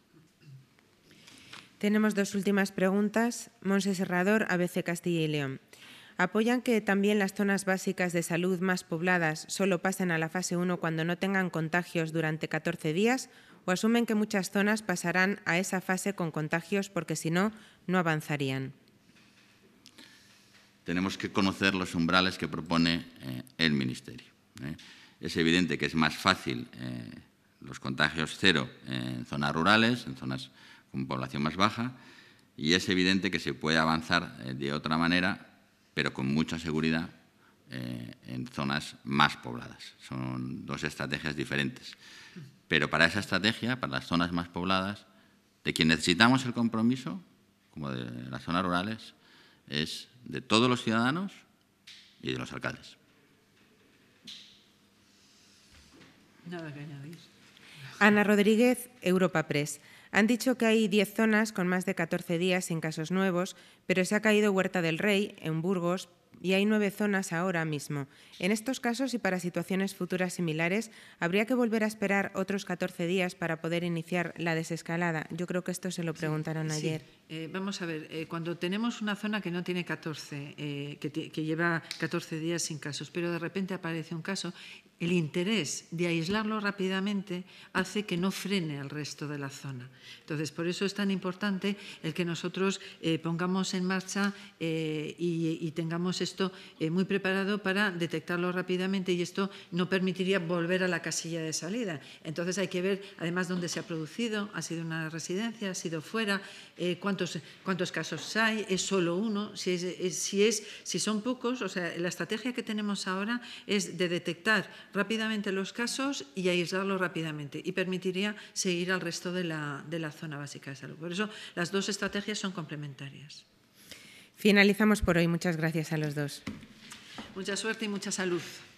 Tenemos dos últimas preguntas. Monse Serrador, ABC Castilla y León. ¿Apoyan que también las zonas básicas de salud más pobladas solo pasen a la fase 1 cuando no tengan contagios durante 14 días o asumen que muchas zonas pasarán a esa fase con contagios porque si no, no avanzarían? tenemos que conocer los umbrales que propone el Ministerio. Es evidente que es más fácil los contagios cero en zonas rurales, en zonas con población más baja, y es evidente que se puede avanzar de otra manera, pero con mucha seguridad, en zonas más pobladas. Son dos estrategias diferentes. Pero para esa estrategia, para las zonas más pobladas, de quien necesitamos el compromiso, como de las zonas rurales, es de todos los ciudadanos y de los alcaldes. Nada que añadir. Ana Rodríguez, Europa Press. Han dicho que hay 10 zonas con más de 14 días sin casos nuevos, pero se ha caído Huerta del Rey, en Burgos, y hay 9 zonas ahora mismo. En estos casos y para situaciones futuras similares, ¿habría que volver a esperar otros 14 días para poder iniciar la desescalada? Yo creo que esto se lo preguntaron ayer. Vamos a ver, cuando tenemos una zona que no tiene 14, que lleva 14 días sin casos, pero de repente aparece un caso, el interés de aislarlo rápidamente hace que no frene al resto de la zona. Entonces, por eso es tan importante el que nosotros pongamos en marcha y tengamos esto muy preparado para detectarlo rápidamente, y esto no permitiría volver a la casilla de salida. Entonces, hay que ver, además, dónde se ha producido, ha sido una residencia, ha sido fuera, cuántos casos hay, es solo uno, si son pocos. O sea, la estrategia que tenemos ahora es de detectar rápidamente los casos y aislarlos rápidamente, y permitiría seguir al resto de la zona básica de salud. Por eso las dos estrategias son complementarias. Finalizamos por hoy. Muchas gracias a los dos. Mucha suerte y mucha salud.